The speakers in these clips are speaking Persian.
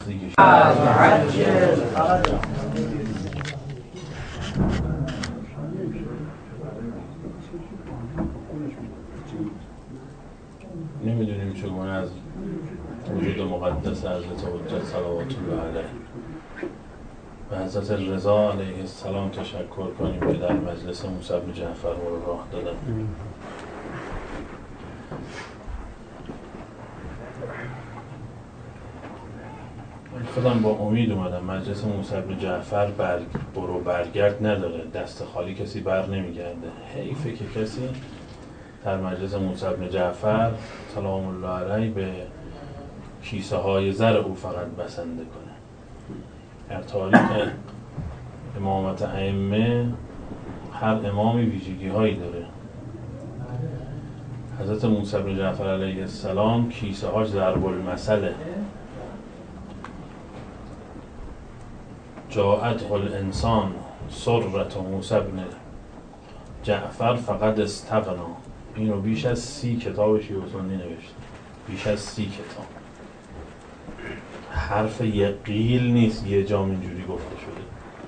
دیگه نمیدونیم چگونه از وجود مقدس حضرت حجت صلوات الله علیه و حضرت رضا علیه السلام تشکر کنیم که در مجلس موسی بن جعفر ما رو راه دادن. خودم با امید اومدم. مجلس موسی بن جعفر برو برگرد نداره، دست خالی کسی بر نمیگرده. حیفه که کسی در مجلس موسی بن جعفر سلام الله علیه به کیسه های زر او فقط بسنده کنه. در تاریخ امامت ائمه هر امامی ویژگی هایی داره. حضرت موسی بن جعفر علیه السلام کیسه هاش ضرب المثله. جاءته الانسان سرة موسی بن جعفر فقد استغنا. اینو بیش از 30 کتاب شیعه سنی نوشته، بیش از 30 کتاب. حرف یه قیل نیست یه جام اینجوری گفته شده.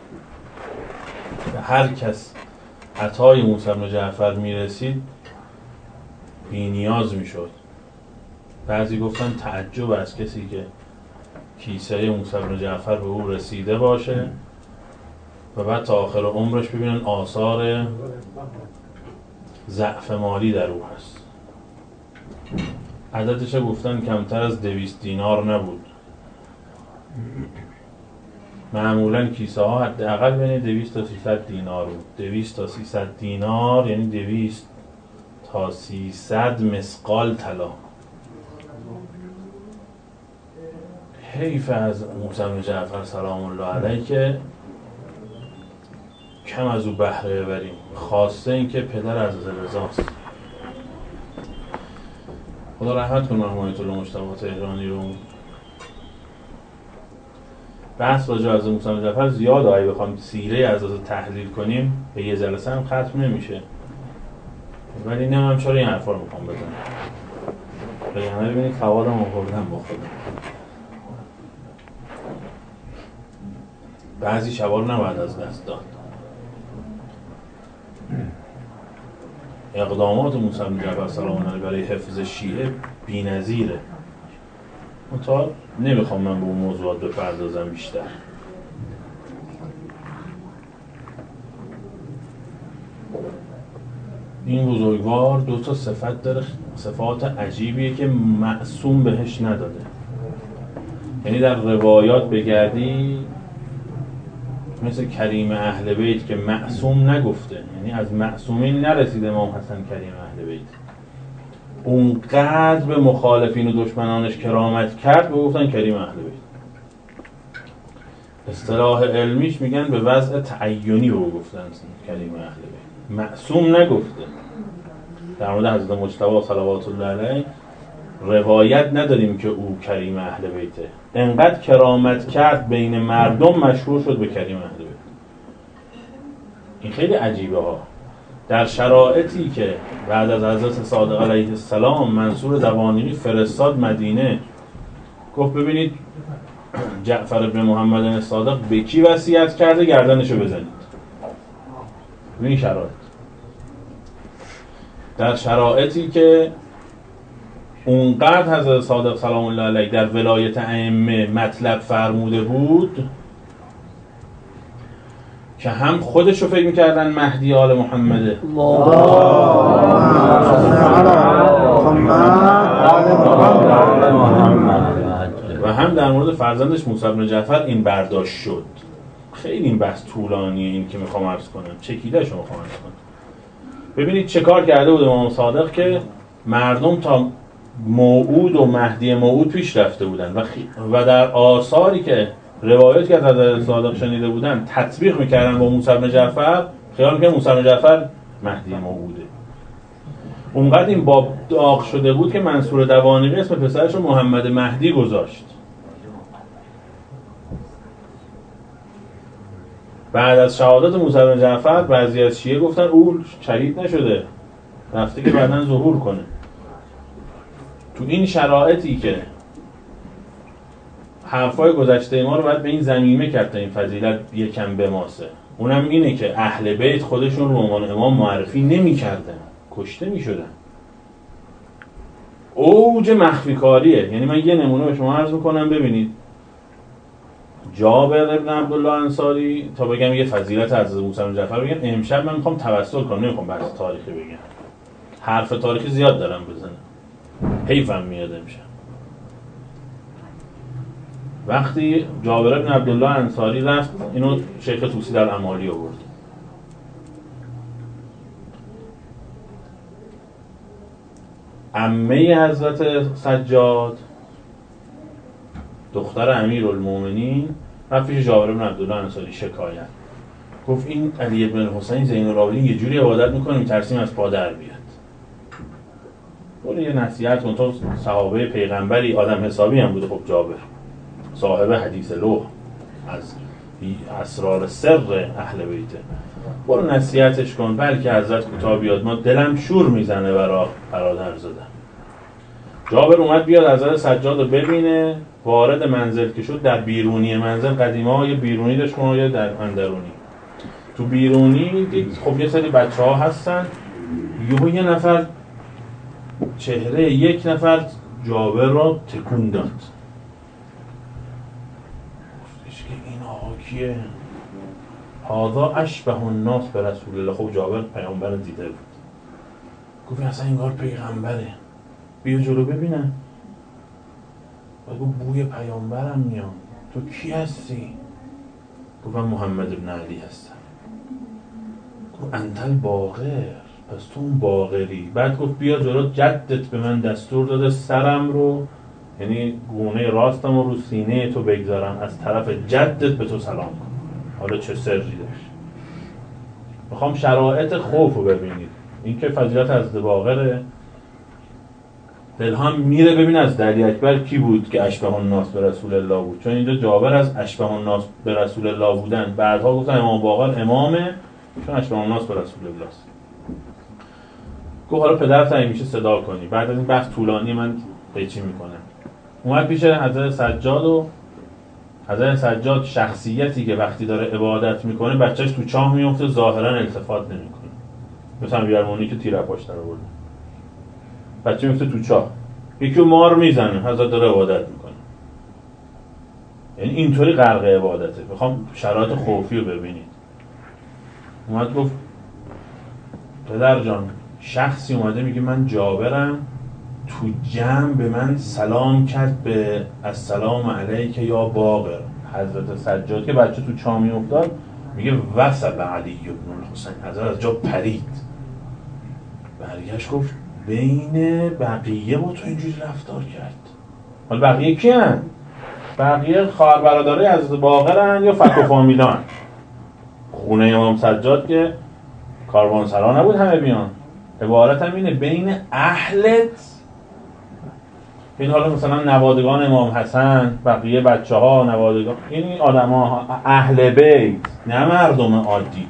به هر کس عطای موسی بن جعفر میرسید بی نیاز میشد. بعضی گفتن تعجب از کسی که کیسه موسی بن جعفر به او رسیده باشه و بعد تا آخر عمرش ببینن آثار ضعف مالی در او هست. عددش گفتن کمتر از 200 دینار نبود. معمولا کیسه ها حداقل بین 200 تا 300 دینار بود. 200 تا 300 دینار یعنی 200 تا 300 مثقال طلا. حیف از موسی بن جعفر سلام الله علیه که کم از او بهره ببریم. خواسته این که پدر حضرت رضاست. خدا رحمت کنه مرحوم آیت الله مجتبی تهرانی رو. بحث راجع به حضرت موسی بن جعفر زیاده. اگه بخوام سیره حضرت تحلیل کنیم به یه جلسه هم ختم نمیشه. ولی نمیدونم چرا این حرفا رو میخوام بزنم. یعنی ببینید فوادم آوردم با خودم. بعضی شبا رو نباید از دست داد. اقدامات موسی بن جعفر سلام الله علیه برای حفظ شیعه بی‌نظیره. منتها نمیخوام من به اون موضوعات بپردازم بیشتر. این بزرگوار 2 تا صفت داره، صفات عجیبیه که معصوم بهش نداده. یعنی در روایات بگردی مثل کریم اهل بیت که معصوم نگفته، یعنی از معصومین نرسید امام حسن کریم اهل بیت. اونقدر به مخالفین و دشمنانش کرامت کرد و گفتن کریم اهل بیت. اصطلاح علمیش میگن به وضع تعینی رو گفتن کریم اهل بیت. معصوم نگفته. در مورد حضرت مجتبی صلوات الله علیه روایت نداریم که او کریم اهل بیته. انقدر کرامت کرد بین مردم مشهور شد به کریم اهل بیت. این خیلی عجیبه ها. در شرایطی که بعد از حضرت صادق علیه السلام منصور دوانیقی فرستاد مدینه، گفت ببینید جعفر بن محمد صادق به کی وصیت کرده گردنشو بزنید. این شرایط، در شرایطی که اونقدر حضرت صادق سلام الله علیه در ولایت ائمه مطلب فرموده بود که هم خودشو فکر می‌کردن مهدی آل محمده و هم در مورد فرزندش موسی بن جعفر این برداشت شد. خیلی این بحث طولانیه این که میخوام عرض کنم، چکیده‌شو میخوام عرض کنم. ببینید چه کار کرده بود امام صادق که مردم تا موعود و مهدی موعود پیش رفته بودن و در آثاری که روایت که از صادق شنیده بودن تطبیق میکردن با موسی بن جعفر، خیال میکنن موسی بن جعفر مهدی موعوده. اونقدر این باب داغ شده بود که منصور دوانیقی اسم پسرش رو محمد مهدی گذاشت. بعد از شهادت موسی بن جعفر بعضی از شیعه گفتن او شهید نشده، رفته که بعداً ظهور کنه. تو این شرایطی که حرفای گذشته ما رو باید به این ضمیمه کرد تا این فضیلت یکم بماسه. اونم اینه که اهل بیت خودشون رو عنوان امام معرفی نمی‌کردن، کشته می‌شدن. اوج مخفی کاریه. یعنی من یه نمونه به شما عرض می‌کنم ببینید. جابر ابن عبدالله انصاری، تا بگم یه فضیلت از موسی بن جعفر بگم، امشب من می‌خوام توسل کنم، نمی‌خوام بحث تاریخی بگم. حرف تاریخی زیاد دارم بزنم. حیفم میاد امشب. وقتی جابر ابن عبدالله انصاری رفت، اینو شیخ طوسی در امالی آورد. عمه حضرت سجاد، دختر امیرالمومنین، رفت پیش جابر بن عبدالله انصاری شکایت. گفت این علی بن حسین زین العابدین یه جوری عبادت میکنه میترسیم از پادر بیاد. برو یه نصیحت کن، تو صحابه پیغمبری، آدم حسابی هم بوده. خب جابر صاحب حدیث لوح از اسرار سر اهل بیته، برو نصیحتش کن بلکه حضرت کوتاه بیاد، ما دلم شور میزنه برا برادر زدن. جابر اومد بیاد حضرت سجاد رو ببینه. وارد منزل که شد، در بیرونی منزل، قدیما یه بیرونی داشت و یه در اندرونی. تو بیرونی دید خب یه سری بچه ها هستن، یه نفر چهره یک نفر جابر رو تکون داد. گفتش که این آقا کیه؟ هذا اشبه الناس به رسول الله. خب جابر پیامبر دیده بود. گفت اصلا انگار پیغمبره، بیا جلو ببینم. بگو بوی پیامبرم میاد. تو کی هستی؟ گفت من محمد بن علی هستم. گفت انت الباقر، پس تو اون باقری. بعد گفت بیا جلو، جدت به من دستور داده سرم رو، یعنی گونه راستم رو سینه تو بگذارم، از طرف جدت به تو سلام کنم. حالا چه سری داشت؟ میخوام شرایط خوف رو ببینید. این که فضیلت از باقره. دلهام میره ببین از علی اکبر کی بود که اشبه الناس به رسول الله بود، چون اینجا جابر از اشبه الناس به رسول الله بودن، بعدها گفتن امام باقر امامه چون اشبه الناس به رسول الله است. گفت حالا پدرت اگه میشه صدا کنی. بعد از این بحث طولانی من قیچی میکنم. اومد پیش حضرت سجاد و حضرت سجاد شخصیتی که وقتی داره عبادت میکنه بچهش تو چاه میفته، ظاهرا التفات نمیکنه، مثلا بیارمونی که تیره پاش در آورده، بچه میفته تو چاه، یکی مار میزنه، حضرت داره عبادت میکنه. یعنی اینطوری غرق عبادته. میخوام شرایط خوفی رو ببینید. اومد گفت پدر جان، شخصی اومده میگه من جابرم، تو جمع به من سلام کرد به السلام علیک یا باقر. حضرت سجاد که بچه تو چاه میافتاد میگه وصل علی بن الحسین، حضرت از جا پرید، برگشت گفت بین بقیه با تو اینجوری رفتار کرد. حالا بقیه کی هن؟ بقیه خواهر برادرای از باقرن یا فک و فامیلان. خونه امام سجاد که کاروانسرا نبود همه بیان. عبارت هم اینه بین اهلت، این حالا مثلا نوادگان امام حسن، بقیه بچه ها نوادگان، این آدم ها اهل بیت، نه مردم عادی.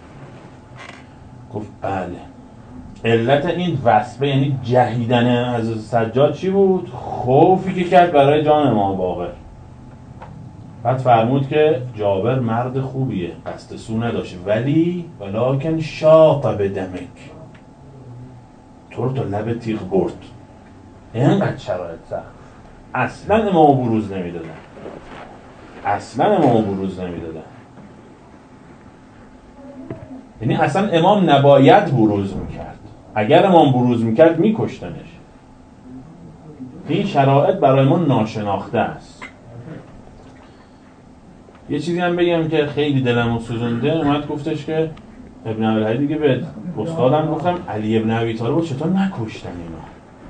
گفت بله. علت این وصفه یعنی جهیدن از سجاد چی بود؟ خوفی که کرد برای جان امام باقر. بعد فرمود که جابر مرد خوبیه، قصد سو نداشت، ولی ولکن شاق به دمک، تو رو تا لب تیغ برد. اینقدر شرایط سخت. اصلا امام بروز نمیدادن، اصلا امام بروز نمیدادن. یعنی اصلا امام نباید بروز میکرد، اگر امام بروز میکرد میکشتنش. این شرایط برای ما ناشناخته است. یه چیزی هم بگم که خیلی دلمو سوزونده. اومد گفتش که ابن ابی دیگه به استادم گفتم علی ابن ابی طالب چطور نکشتن اینا؟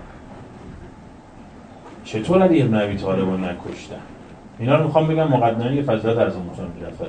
چطور علی ابن ابی طالب رو نکشتن؟ اینا رو میخوام بگم مقدمه یه فضیلت از موسی بن جعفر.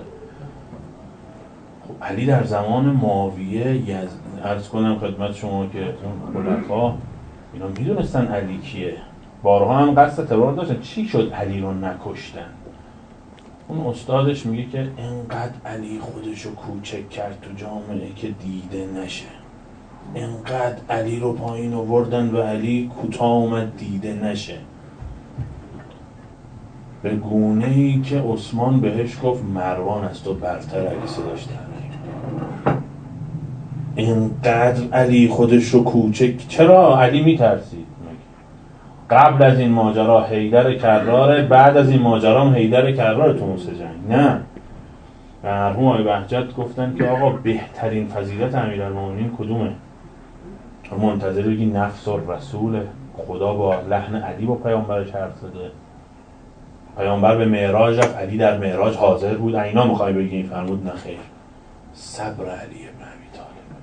خب علی در زمان معاویه عرض کنم خدمت شما که اون خلفا اینا میدونستن علی کیه، بارها هم قصد ترور داشتن، چی شد علی رو نکشتن؟ اون استادش میگه که انقدر علی خودشو کوچک کرد تو جامعه که دیده نشه، انقدر علی رو پایین آوردن و علی کوتاه اومد دیده نشه. به گونه‌ای که عثمان بهش گفت مروان از تو برتر علی صداش در نیامد. اینقدر علی خودش رو کوچک، چرا علی میترسید؟ قبل از این ماجرا حیدر کراره، بعد از این ماجرا هم حیدر کراره تو موسی جنگ. نه، مرحوم آقای بهجت گفتن که آقا بهترین فضیلت امیرالمومنین کدومه؟ منتظر بگی نفس الرسول، خدا با لحن علی با پیامبرش حرف زده، پیامبر به معراج رفت، علی در معراج حاضر بود، اینا میخوای بگی؟ فرمود نه خیر، صبر علی ابن ابی طالب،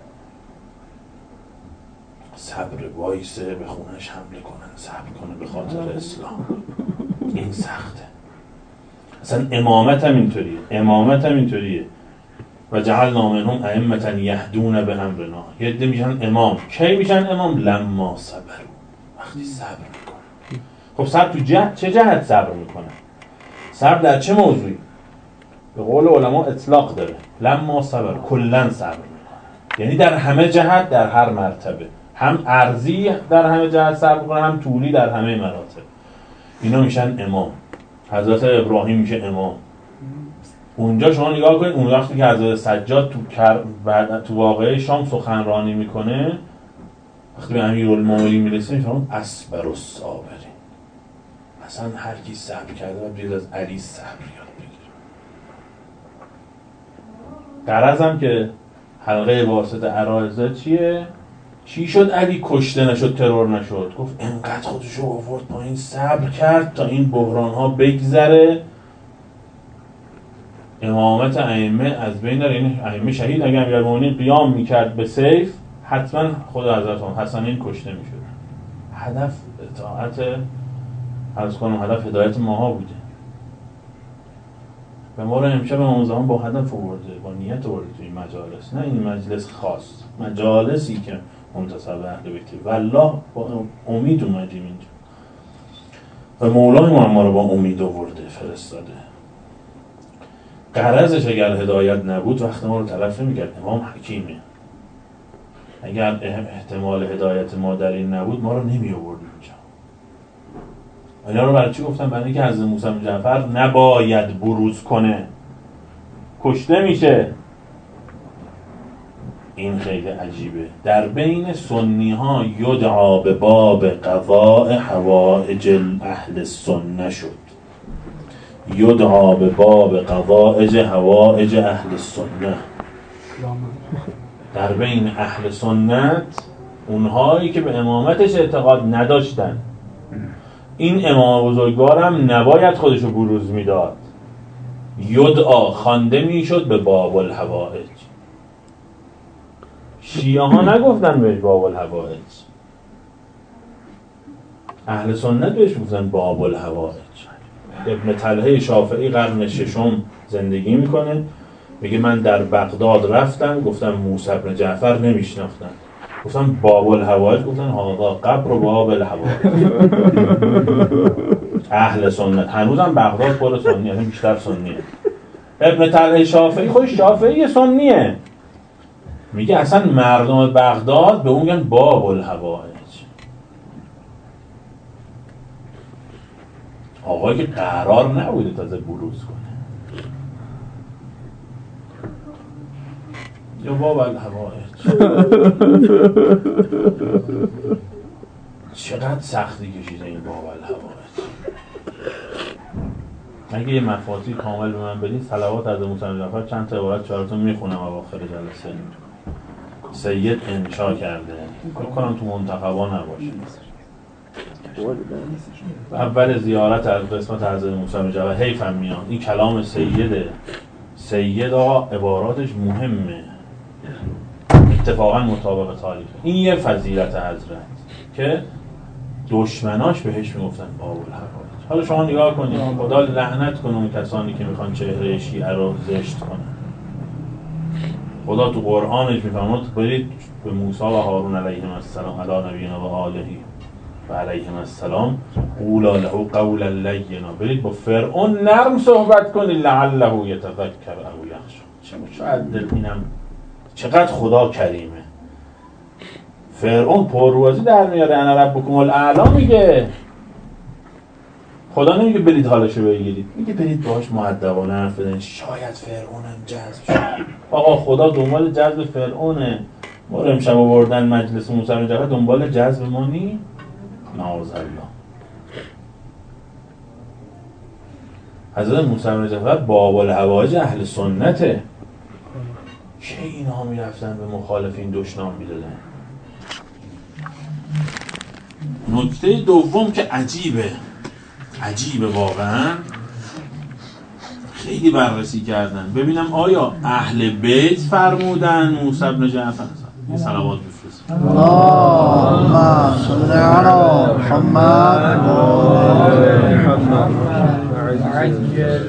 صبر وایسه به خونش حمله کنن، صبر کنه به خاطر اسلام. این سخته. اصلا امامت هم اینطوریه. و جعلنا منهم ائمة یهدون بامرنا. یه عده میشن امام. کی میشن امام؟ لما صبروا، وقتی صبر میکنه. خب صبر تو چه جهت صبر میکنه؟ صبر در چه موضوعی؟ به قول علما اطلاق داره. لما صبر، کلا صبر میکنه، یعنی در همه جهت، در هر مرتبه، هم ارضی در همه جهت صبر میکنه، هم طولی در همه مراتب. اینا میشن امام. حضرت ابراهیم میشه امام. اونجا شما نگاه کنید، اون وقتی که حضرت سجاد تو واقعه شام سخنرانی میکنه، وقتی به امیرالمومنین میرسه میفهمون اصبر الصابرین. اصلا هر کی صبر کرده و باید از علی صبر یاد بگیره. غرضم که حلقه واسطه عرایضه چیه؟ چی شد علی کشته نشد، ترور نشد؟ گفت انقدر خودشو آورد پایین، صبر کرد تا این بحران ها بگذره، امامت ائمه از بین داره. این ائمه شهید، اگر امیرالمومنین قیام میکرد به سیف، حتما خود حضرت حسنین کشته میشد. هدف اطاعت، هدف هدایت ماها بوده. و ما رو امشب امام زمان با هدف آورده، با نیت آورده توی این مجالس، نه این مجلس خاص، مجالسی که منتسب اهل بیت، والله با امید اومدیم اینجا و مولای ما رو با امید آورده، فرستاده. غرضش اگر هدایت نبود وقت ما رو تلف نمی‌کرد. امام حکیمه، اگر احتمال هدایت ما در این نبود ما رو نمی آورد اینجا. اینا رو برای چی گفتم؟ برای اینکه حضرت موسی بن جعفر نباید بروز کنه، کشته میشه. این خیلی عجیبه. در بین سنی ها یدعا به باب قضاء حوائج اهل سنت شد، یدعا به باب قضاء حوائج اهل سنت. در بین اهل سنت، اونهایی که به امامتش اعتقاد نداشتن، این امام بزرگوارم نباید خودشو بروز میداد، یدعا خوانده میشد به باب الحوائج. شیعه ها نگفتن بهش باب الحوائج، اهل سنت بهش گفتن باب الحوائج. ابن طلحه شافعی قرن ششم زندگی میکنه، میگه من در بغداد رفتم، گفتم موسی بن جعفر نمیشناختن، گفتم باب الحوائج، گفتن هذا قبر باب الحوائج. اهل سنت هنوزم بغداد پر سنی، یعنی بیشتر سنیه. ابن طلحه شافعی خودش شافعی سنیه، میگه اصلا مردم بغداد به اون میگن باب الحوائج. آقایی که قرار نبوده تازه بروز کنه، یا باب الحوائج. چقدر سختی کشیده این باب الحوائج. اگه یه مفاتی کامل به من بدین، صلوات از موسی بن جعفر چند تا عبارت چهارتون میخونم اواخر جلسه. سید انشا کرده، فکر کنم تو منتخبا نباشه. اول زیارت از قسمت حضرت موسی بن جعفر حیفم میاد این کلام سیده. سید آقا عباراتش مهمه، اتفاقا مطابق تاریخ. این یه فضیلت حضرت که دشمناش بهش میگفتن باب الحوائج. حالا شما نگاه کنید، خدا لعنت کنه اون کسانی که میخوان چهره شیعه رو زشت کنن. خدا تو قرآنش میفرماد برید به موسی و هارون علیهم السلام علی نبینا و آله و علیهم السلام قولا له قولا لینا، برید با فرعون نرم صحبت کنید لعله یتذکر او یخشی. شاید دل اینم چقدر خدا کریمه. فرعون پروازی در میاره، انا ربکم الاعلی میگه. خدا نمیگه برید حالشو بگیرید، میگه برید باهاش مؤدبانه حرف بزنید، شاید فرعونم جذب شه. آقا خدا دنبال جذب فرعونه، ما رو امشب آوردن مجلس موسی بن جعفر دنبال جذب ما نی؟ معاذالله. حضرت موسی بن جعفر باب الحوائج اهل سنته، چه اینها میرفتن به مخالفین دشنام میدادن. نکته دوم که عجیبه واقعا، خیلی بررسی کردن ببینم آیا اهل بیت فرمودن موسی بن جعفر یه صلوات بفرست. اللهم صل علی محمد و آل محمد عجل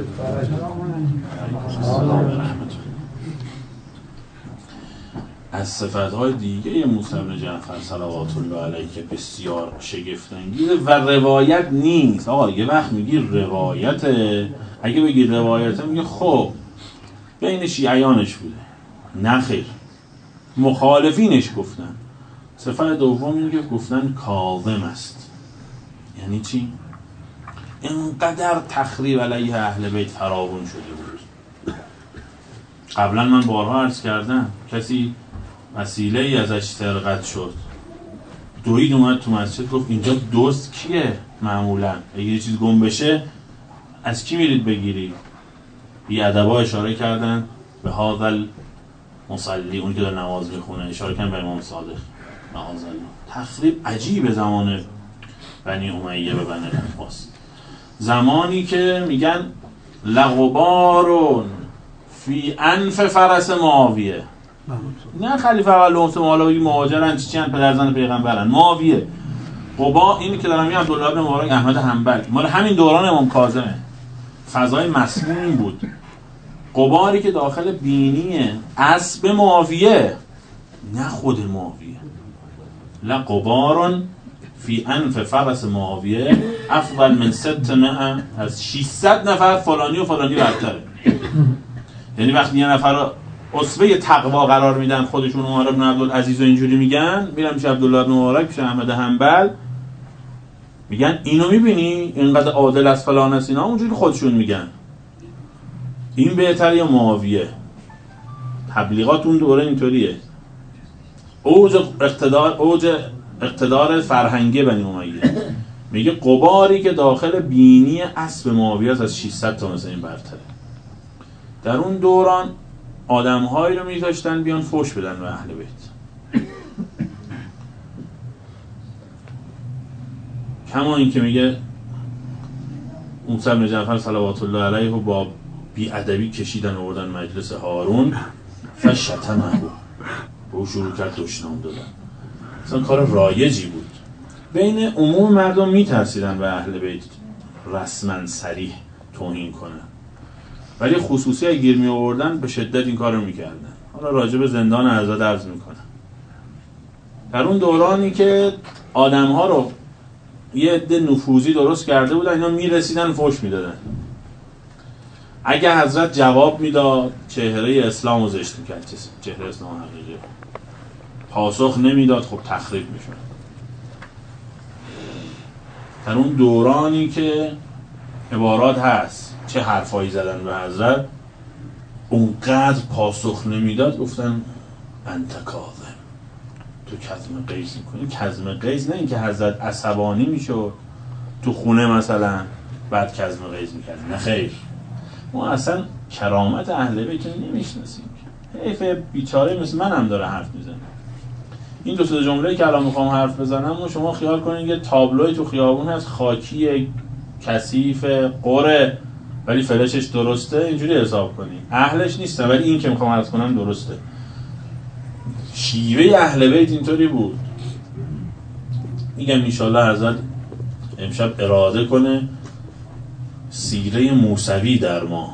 از صفت‌های دیگه موسی بن جعفر صلوات الله علیه که بسیار شگفت‌انگیزه و روایت نیست. آقا یه وقت میگی روایته، اگه بگی روایته میگه خب بین شیعیانش بوده، نه خیر، مخالفینش گفتن. صفت دوم اینه که گفتن کاظم است. یعنی چی؟ اینقدر تخریب علیه اهل بیت فراوان شده بود. قبلا من بارها عرض کردم کسی وسیله ای ازش سرقت شد، دوید اومد تو مسجد گفت اینجا دوست کیه؟ معمولا اگه یه چیز گم بشه از کی میرید بگیری؟ بی ادبا اشاره کردن به هذا المصلی، اون که داره نماز میخونه، اشاره کردن به امام صادق. معاذالله. تخریب عجیب زمان بنی امیه به بنی عباس، زمانی که میگن لغبارون فی انف فرس معاویه، نه خلیفه اول لومسه مالا بگی مهاجرن چی هن، پدرزن پیغمبرن، معاویه. قبا اینی که دارم میگم عبدالله بن مبارک احمد حنبل مال همین دوران امام کاظمه، فضای مسموم بود. قباری که داخل بینی اسب معاویه، نه خود معاویه. لقبارون فی انف فرس معاویه افضل من 600 از 600 نفر فلانی و فلانی برتره. یعنی وقتی یه نفر رو اسوه تقوا قرار میدن، خودشون عمر بن عبدالعزیز و اینجوری میگن، میرن میشه عبدالله بن مبارک، میشه احمد حنبل، میگن اینو میبینی اینقدر عادل از فلان است، اینا اونجوری خودشون میگن. این بهتره یا معاویه؟ تبلیغات اون دوره اینطوریه. اوج اقتدار فرهنگی بنی امیه، میگه قباری که داخل بینی اسب معاویه است از 600 تا مثلا این برتره. در اون دوران آدم‌هایی رو میذاشتن بیان فوش بدن به اهل بیت، کما این که میگه موسی بن جعفر صلوات الله علیه و با بی‌ادبی کشیدن آوردن مجلس هارون، فشتمه او شروع کرد دشنام دادن. اصلا کار رایجی بود. بین عموم مردم میترسیدن به اهل بیت رسما صریح توهین کنن، ولی خصوصی اگه گیر می آوردن به شدت این کار رو میکردن. حالا راجع به زندان اعضاد عرض میکنم. در اون دورانی که آدم ها رو یه عده نفوذی درست کرده بودن، اینا میرسیدن فوش میدادن. اگه حضرت جواب میداد چهره اسلام رو زشت میکرد، چهره اسلام حقیقی. پاسخ نمیداد خب تخریب میشد. در اون دورانی که عبارات هست چه حرفایی زدن به حضرت، اونقدر پاسخ نمیداد، گفتن انت کاظم، تو کظم قیس میکنی. کظم قیس نه اینکه حضرت عصبانی میشد تو خونه مثلا بعد کظم قیس میکرد، نه خیر، ما اصلا کرامت اهل بیت نمیشناسیم. حیف بیچاره مثل منم داره حرف میزنه. این دو سه جمله که الان میخوام حرف بزنم و شما خیال کنید یه تابلوی تو خیابون هست، خاکی کثیف قره ولی فلشش درسته، اینجوری حساب کنید. اهلش نیست ولی این که میخوام عرض کنم درسته. شیوه اهل بیت اینطوری بود. میگم انشالله حضرت امشب اراده کنه سیره موسوی در ما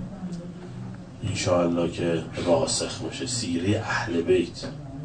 انشالله که راسخ باشه، سیره اهل بیت.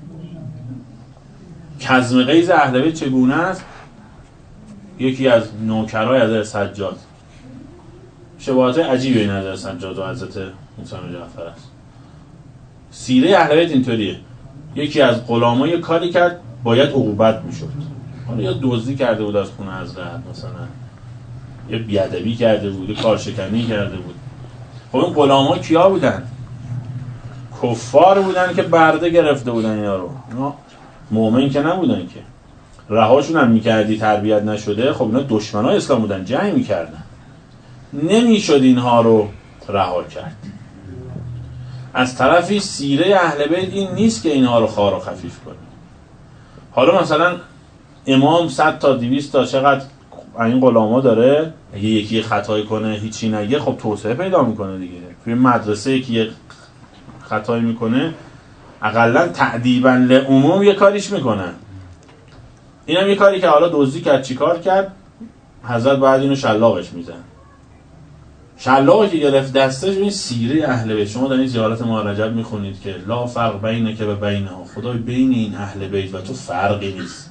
کظم قیس اهل بیت چگونه است؟ یکی از نوکرای حضرت سجاد، شباهت عجیبی این حضرت سجاد و حضرت موسی بن جعفر است. سیره اهل بیت اینطوریه، یکی از غلاما یه کاری کرد باید عقوبت میشد، حالا یا دزدی کرده بود از خونه حضرت مثلا، یه بیادبی کرده بود، یه کارشکنی کرده بود. خب این غلاما کیا بودن؟ کفار بودن که برده گرفته بودن اینا رو. اینا مؤمن که نبودن که. رهاشون هم میکردی تربیت نشده، خب اینا دشمنای اسلام بودن، جنگ میکردن. نمیشد اینها رو رها کرد. از طرفی سیره اهل بیت این نیست که اینها رو خوار و خفیف کنه. حالا مثلا امام 100 تا 200 تا چقدر این غلاما داره، اگه یکی خطایی کنه هیچی نگه، خب توسعه پیدا میکنه دیگه. توی مدرسه یکی خطایی میکنه اقلا تأدیباً لعموم یه کاریش میکنن. اینم یه کاری که حالا دزدی کرد، چی کار کرد؟ حضرت بعد اینو شلاقش میزن. شلاقی که گرفت دستش. این سیره اهل بیت، شما در این زیارت ماه رجب میخونید که لا فرق بینک و بینها، خدای بین این اهل بیت و تو فرقی نیست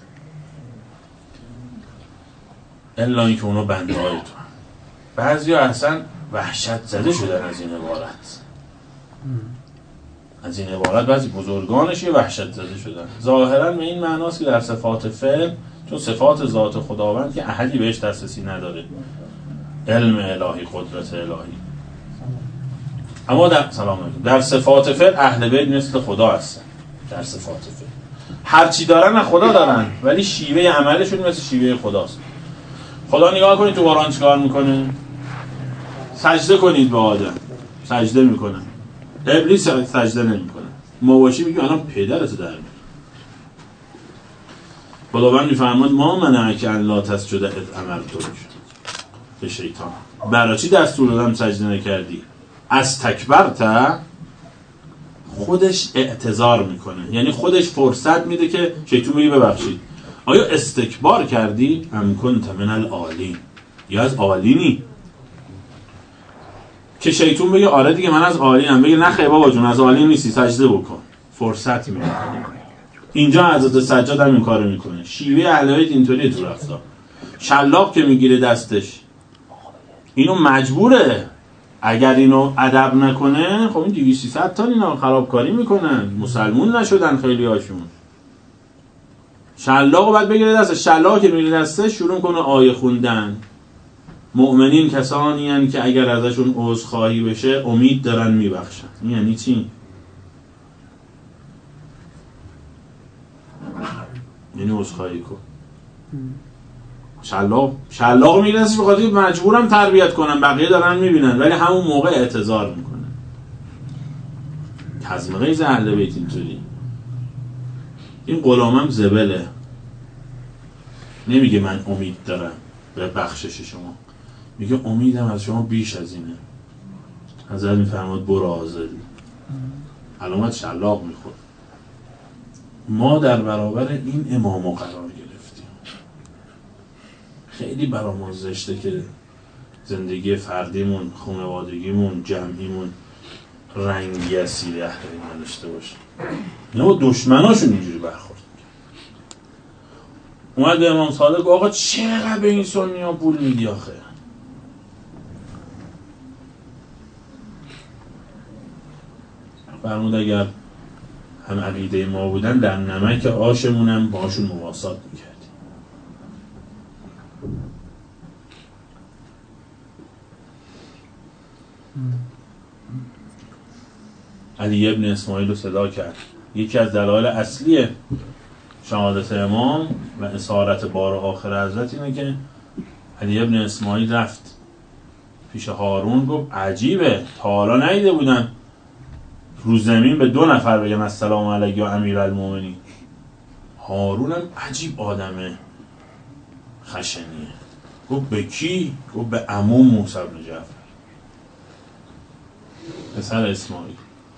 الا اینکه اونا بنده های تو. بعضی ها اصلا وحشت زده شدن از این عبارت. از این عبارت بعضی بزرگانش یه وحشت زده شدن. ظاهرا به این معناست که در صفات فعل، چون صفات ذات خداوند که احدی بهش دسترسی نداره، علم الهی، قدرت الهی، اما در صفات فعل اهل بیت مثل خدا هستن. در صفات فعل هرچی دارن از خدا دارن، ولی شیوه عملشون مثل شیوه خداست. خدا نگاه کنید تو قرآن چیکار میکنه؟ سجده کنید به آدم، سجده میکنن. ابلیس سجده نمیکنه. مواشی میگه الان پدرت در میاد. خداوند میفرماد ما منعک ان لا تسجد اذ امرتک، به شیطان برای چی دستور دادم سجده نکردی؟ از تکبرت، خودش اعتذار میکنه، یعنی خودش فرصت میده که شیطان بگه ببخشید. آیا استکبار کردی؟ ام کنت من العالین، یا از عالینی؟ که شیطان بگه آره دیگه من از عالینم، بگه نه خیلی بابا جون از عالین نیستی، سجده بکن. فرصتی میده. اینجا حضرت سجاد هم این کارو میکنه. شیوه اهل بیت اینطوریه تو رفتار. شلاق که میگیره دستش، اینو مجبوره، اگر اینو ادب نکنه خب این 200-300 تا اینا خرابکاری میکنن، مسلمون نشدن خیلی هاشون. شلاقو بعد بگیره دستش، شلاق که میگیره دستش شروع کنه آیه خوندن. مؤمنین کسانی هستند که اگر ازشون عذرخواهی بشه امید دارن میبخشن. این یعنی چی؟ یعنی عذرخواهی کن. شلاق میگیرنش به خاطر مجبورم تربیت کنن، بقیه دارن میبینن، ولی همون موقع اعتذار میکنن. تزمغه ز اهل بیت اینطوری. این غلامم زبله، نمیگه من امید دارم به بخشش شما، میگه امیدم از شما بیش از اینه. حضرت میفرماد برو آزادی. علامت شلاق میخورد. ما در برابر این امامو قرار گرفتیم. خیلی برامون زشته که زندگی فردیمون، خانوادگیمون، جمعیمون رنگی از سیره اهل بیت نداشته باشه. نه با دشمناشون اینجوری برخورد میکنه. اومد به امام صادق آقا چقدر به این سنی ها پول میدی آخه؟ فرمود اگر هم عقیده ما بودن در نمک آشمونم باشون مواسات میکردیم. علی ابن اسماعیل رو صدا کرد. یکی از دلایل اصلی شهادت امام و اسارت بار آخر حضرت اینه که علی ابن اسماعیل رفت پیش هارون، گفت عجیبه تا حالا ندیده بودم رو زمین به 2 نفر بگم السلام علیک یا امیرالمومنین. هارون هم عجیب آدمه خشنیه. گفت به کی؟ گفت به عموم موسی بن جعفر، پسر اسماعیل.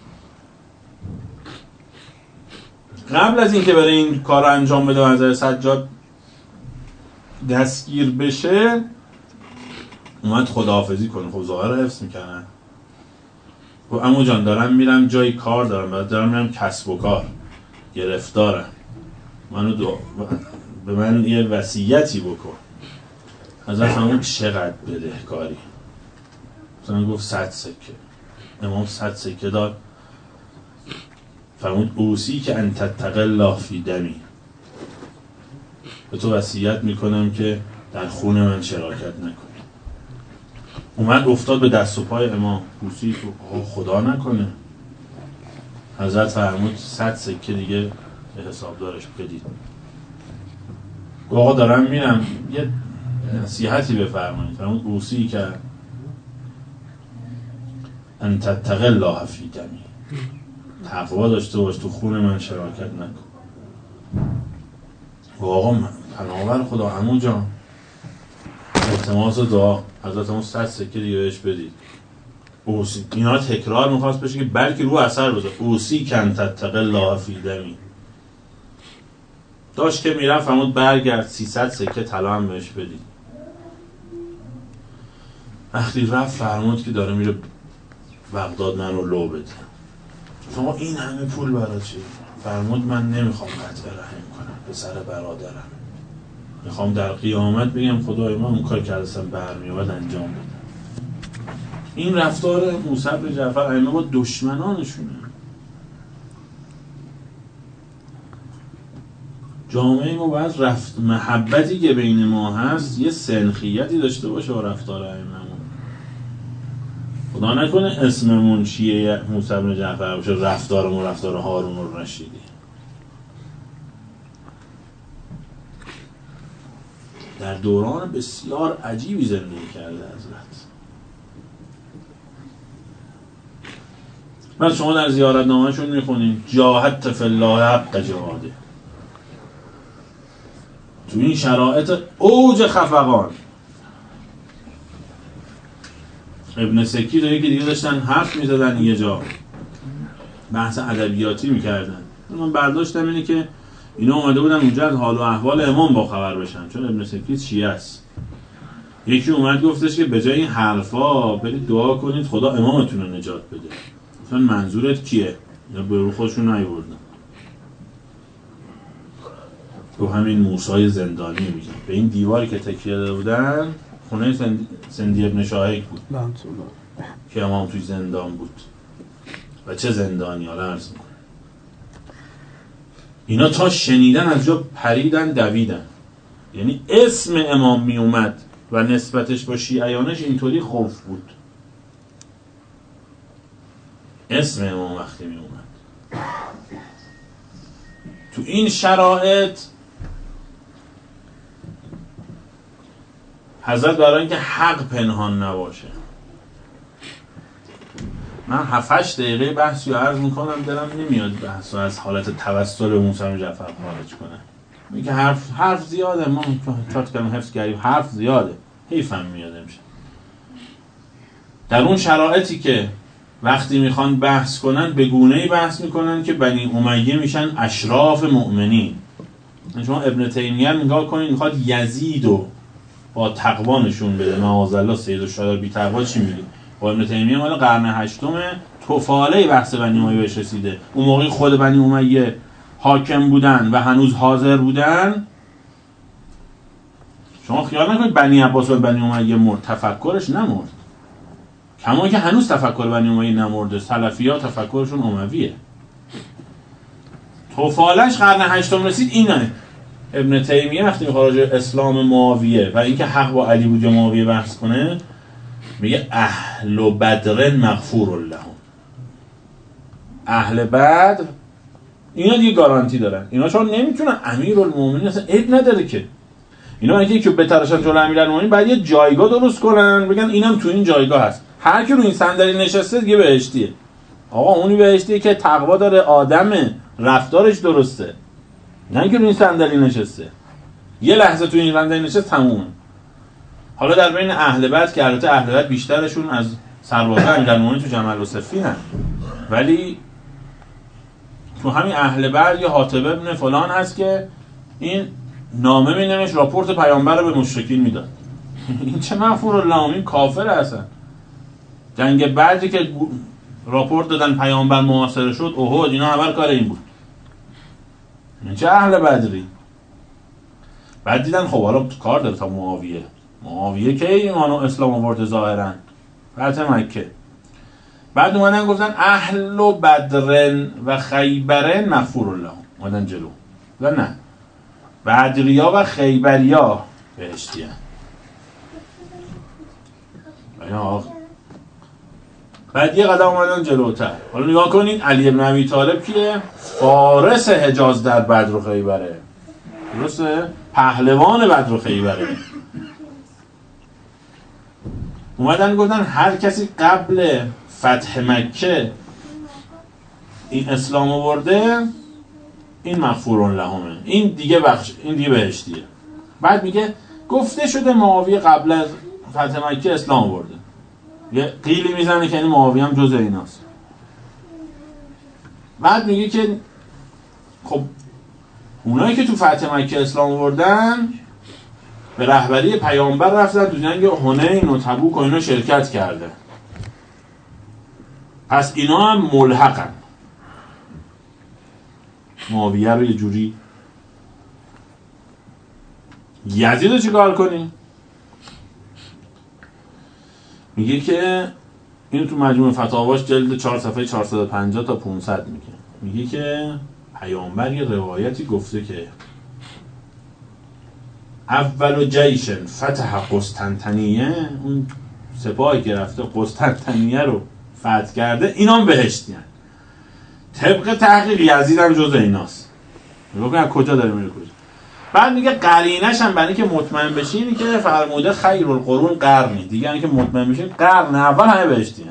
قبل از اینکه برای این کار انجام بده و حضرت سجاد دستگیر بشه اومد خداحافظی کنه. خب ظاهر حفظ میکنن. گفت عمو جان دارم میرم جای کار دارم، دارم میرم کسب و کار، گرفتارم، به من یه وصیتی بکن. حضرت فرمود چقدر بدهکاری؟ مثلا گفت 100 سکه. امام 100 سکه داد. فرمود اوصی که ان تتقی الله فی دمی، به تو وصیت میکنم که در خون من شراکت نکنی. اومد افتاد به دست و پای امام، بوسید و خدا نکنه. حضرت فرمود 100 سکه دیگه به حسابدارش بدید. آقا دارم میرم، یه نصیحتی بفرمایید. فرمود اوصی که ان تتق الله فی دمی، تقوا داشته باش تو خون من شراکت نکن. آقا من پناهور خدا عمو جان، التماس دعا، حضرت اون 100 سکه دیگه بهش بدید. اوصی، اینا تکرار میخواست بشه که بلکه رو اثر بذاره. اوصی که ان تتق الله فی دمی. داشت که میرم فرمود برگرد 300 سکه طلا هم بهش بدید. وقتی رفت فرمود که داره میره بغداد منو لو بده. شما این همه پول برای چی؟ فرمود من نمیخوام قطع رحم کنم پسر برادرم، میخوام در قیامت بگم خدای من اون کار که ازم برمیاد انجام بدم. این رفتار موسی بن جعفر ائمه با دشمنانشونه. جامعه ما باید محبتی که بین ما هست یه سنخیتی داشته باشه با رفتار ائمه‌مون. خدا نکنه اسممون چیه موسی بن جعفر باشه، رفتارمون رفتار هارون الرشیدی. در دوران بسیار عجیبی زندگی کرده حضرت. من شما در زیارتنامه‌شون میخونیم جاهدت فی الله حق جهاده. تو این شرایط اوج خفقان ابن سکی رو یکی دیگه داشتن حرف میزدن، یه جا بحث ادبیاتی میکردن. من برداشتم اینه که اینا اومده بودن اونجا از حال و احوال امام با خبر بشن، چون ابن سکی شیعه است. یکی اومد گفتش که به جای این حرفا برید دعا کنید خدا امامتون رو نجات بده. مثلا منظورت کیه؟ اینا به رو خودشون نیاوردن. تو همین موسی زندانی میگن به این دیواری که تکیه داده بودن خونه سندی ابن شاهک بود که امام توی زندان بود. و چه زندانی حالا عرض میکنم. اینا تا شنیدن از جا پریدن دویدن. یعنی اسم امام می اومد و نسبتش با شیعیانش اینطوری خوف بود. اسم امام وقتی می اومد تو این شرایط حضرت برای اینکه حق پنهان نباشه، من 7-8 دقیقه بحثی رو عرض میکنم دلم نمیاد بحث رو از حالت توسل موسی بن جعفر خارج کنم. میگه حرف زیاده، ما چارت کردیم حفظ کردیم، حرف زیاده، حیفم میاد امشب. در اون شرایطی که وقتی میخوان بحث کنن به گونه‌ای بحث میکنن که بنی امیه میشن اشراف مؤمنین. شما ابن تیمیه نگاه کنید، میخواد یزیدو با تقوا نشون بده. معاذالله سید الشهدا بی تقوا چی میگه؟ با ابن تیمیه مال قرن 8 توفاله بحث بنی امیه بهش رسیده. اون موقع خود بنی امیه حاکم بودن و هنوز حاضر بودن. شما خیال نکنید بنی عباس و بنی امیه مرد، تفکرش نمرد. کما که هنوز تفکر بنی امیه نمرده. سلفی‌ها تفکرشون امویه. توفالش قرن 8 رسید. اینه ابن تیمیه وقتی میخواد راجع به اسلام معاویه و اینکه حق با علی بود یا معاویه بحث کنه میگه اهل بدر مغفور لهم. اهل بدر اینا دیگه گارانتی دارن. اینا چون نمیتونن امیرالمومنین اصلا عیب نداره که اینا اینکه که بتراشن جلوی امیرالمومنین بعد یه جایگاه درست کنن بگن اینم تو این جایگاه هست. هر کی رو این صندلی نشسته دیگه بهشتیه. آقا اونی بهشتیه که تقوا داره، آدمه، رفتارش درسته. نه اینکه رو این صندلی نشسته. یه لحظه تو این صندلی نشست تمومه. حالا در بین اهل بیت که البته اهل بیت بیشترشون از سربازان امیرالمومنین تو جمل و صفینن، ولی تو همین اهل بیت یا حاطب ابن فلان هست که این نامه مینوشت راپورت پیامبر رو به مشرکین میداد. این چه مغفور الله، این کافر هستن. جنگ بدری که راپورت دادن پیامبر محاصره شد، احد، اینا اول کار این بود. این چه اهل بدری. بعد دیدن خب حالا کار داره تا معاویه که ایمان و اسلام آورد ظاهرا فتح مکه. بعد اومدن گفتن اهل و بدرن و خیبرن مغفور الله، اومدن جلو و نه بدریا و خیبریا بهشتیان. بعد یه قدم اومدن جلوتر. حالا نگاه کنید علی بن ابی طالب کیه؟ فارس حجاز در بدر و خیبره، درسته؟ پهلوان بدر و خیبره. اومدن گفتن هر کسی قبل فتح مکه این اسلام آورده این مغفور لهمه، این دیگه بهشتیه. بعد میگه گفته شده معاویه قبل از فتح مکه اسلام آورده، یه قیلی میزنه که این معاویه هم جز ایناست. بعد میگه که خب اونایی که تو فتح مکه اسلام آوردن به رهبری پیامبر رفتن تو جنگ حنین و تبوک و اینا شرکت کرده، پس اینا هم ملحقن. معاویه رو یه جوری یزید رو چی کار کنی؟ میگه که این تو مجموع فتاواش جلد 4 صفحه 450 تا 500 میگه که پیامبر یه روایتی گفته که اول جیش فتح قسطنطنیه، اون سپاهی که رفته قسطنطنیه رو فتح کرده اینا هم بهشتیان. طبق تحقیق یزید هم جز ایناست. نگاه کن از کجا داره میره کجا. بعد میگه قرینش هم برای که مطمئن بشین که فرموده خیر القرون قرنی، دیگه اینکه مطمئن بشین قرن اول همه بهشتیان.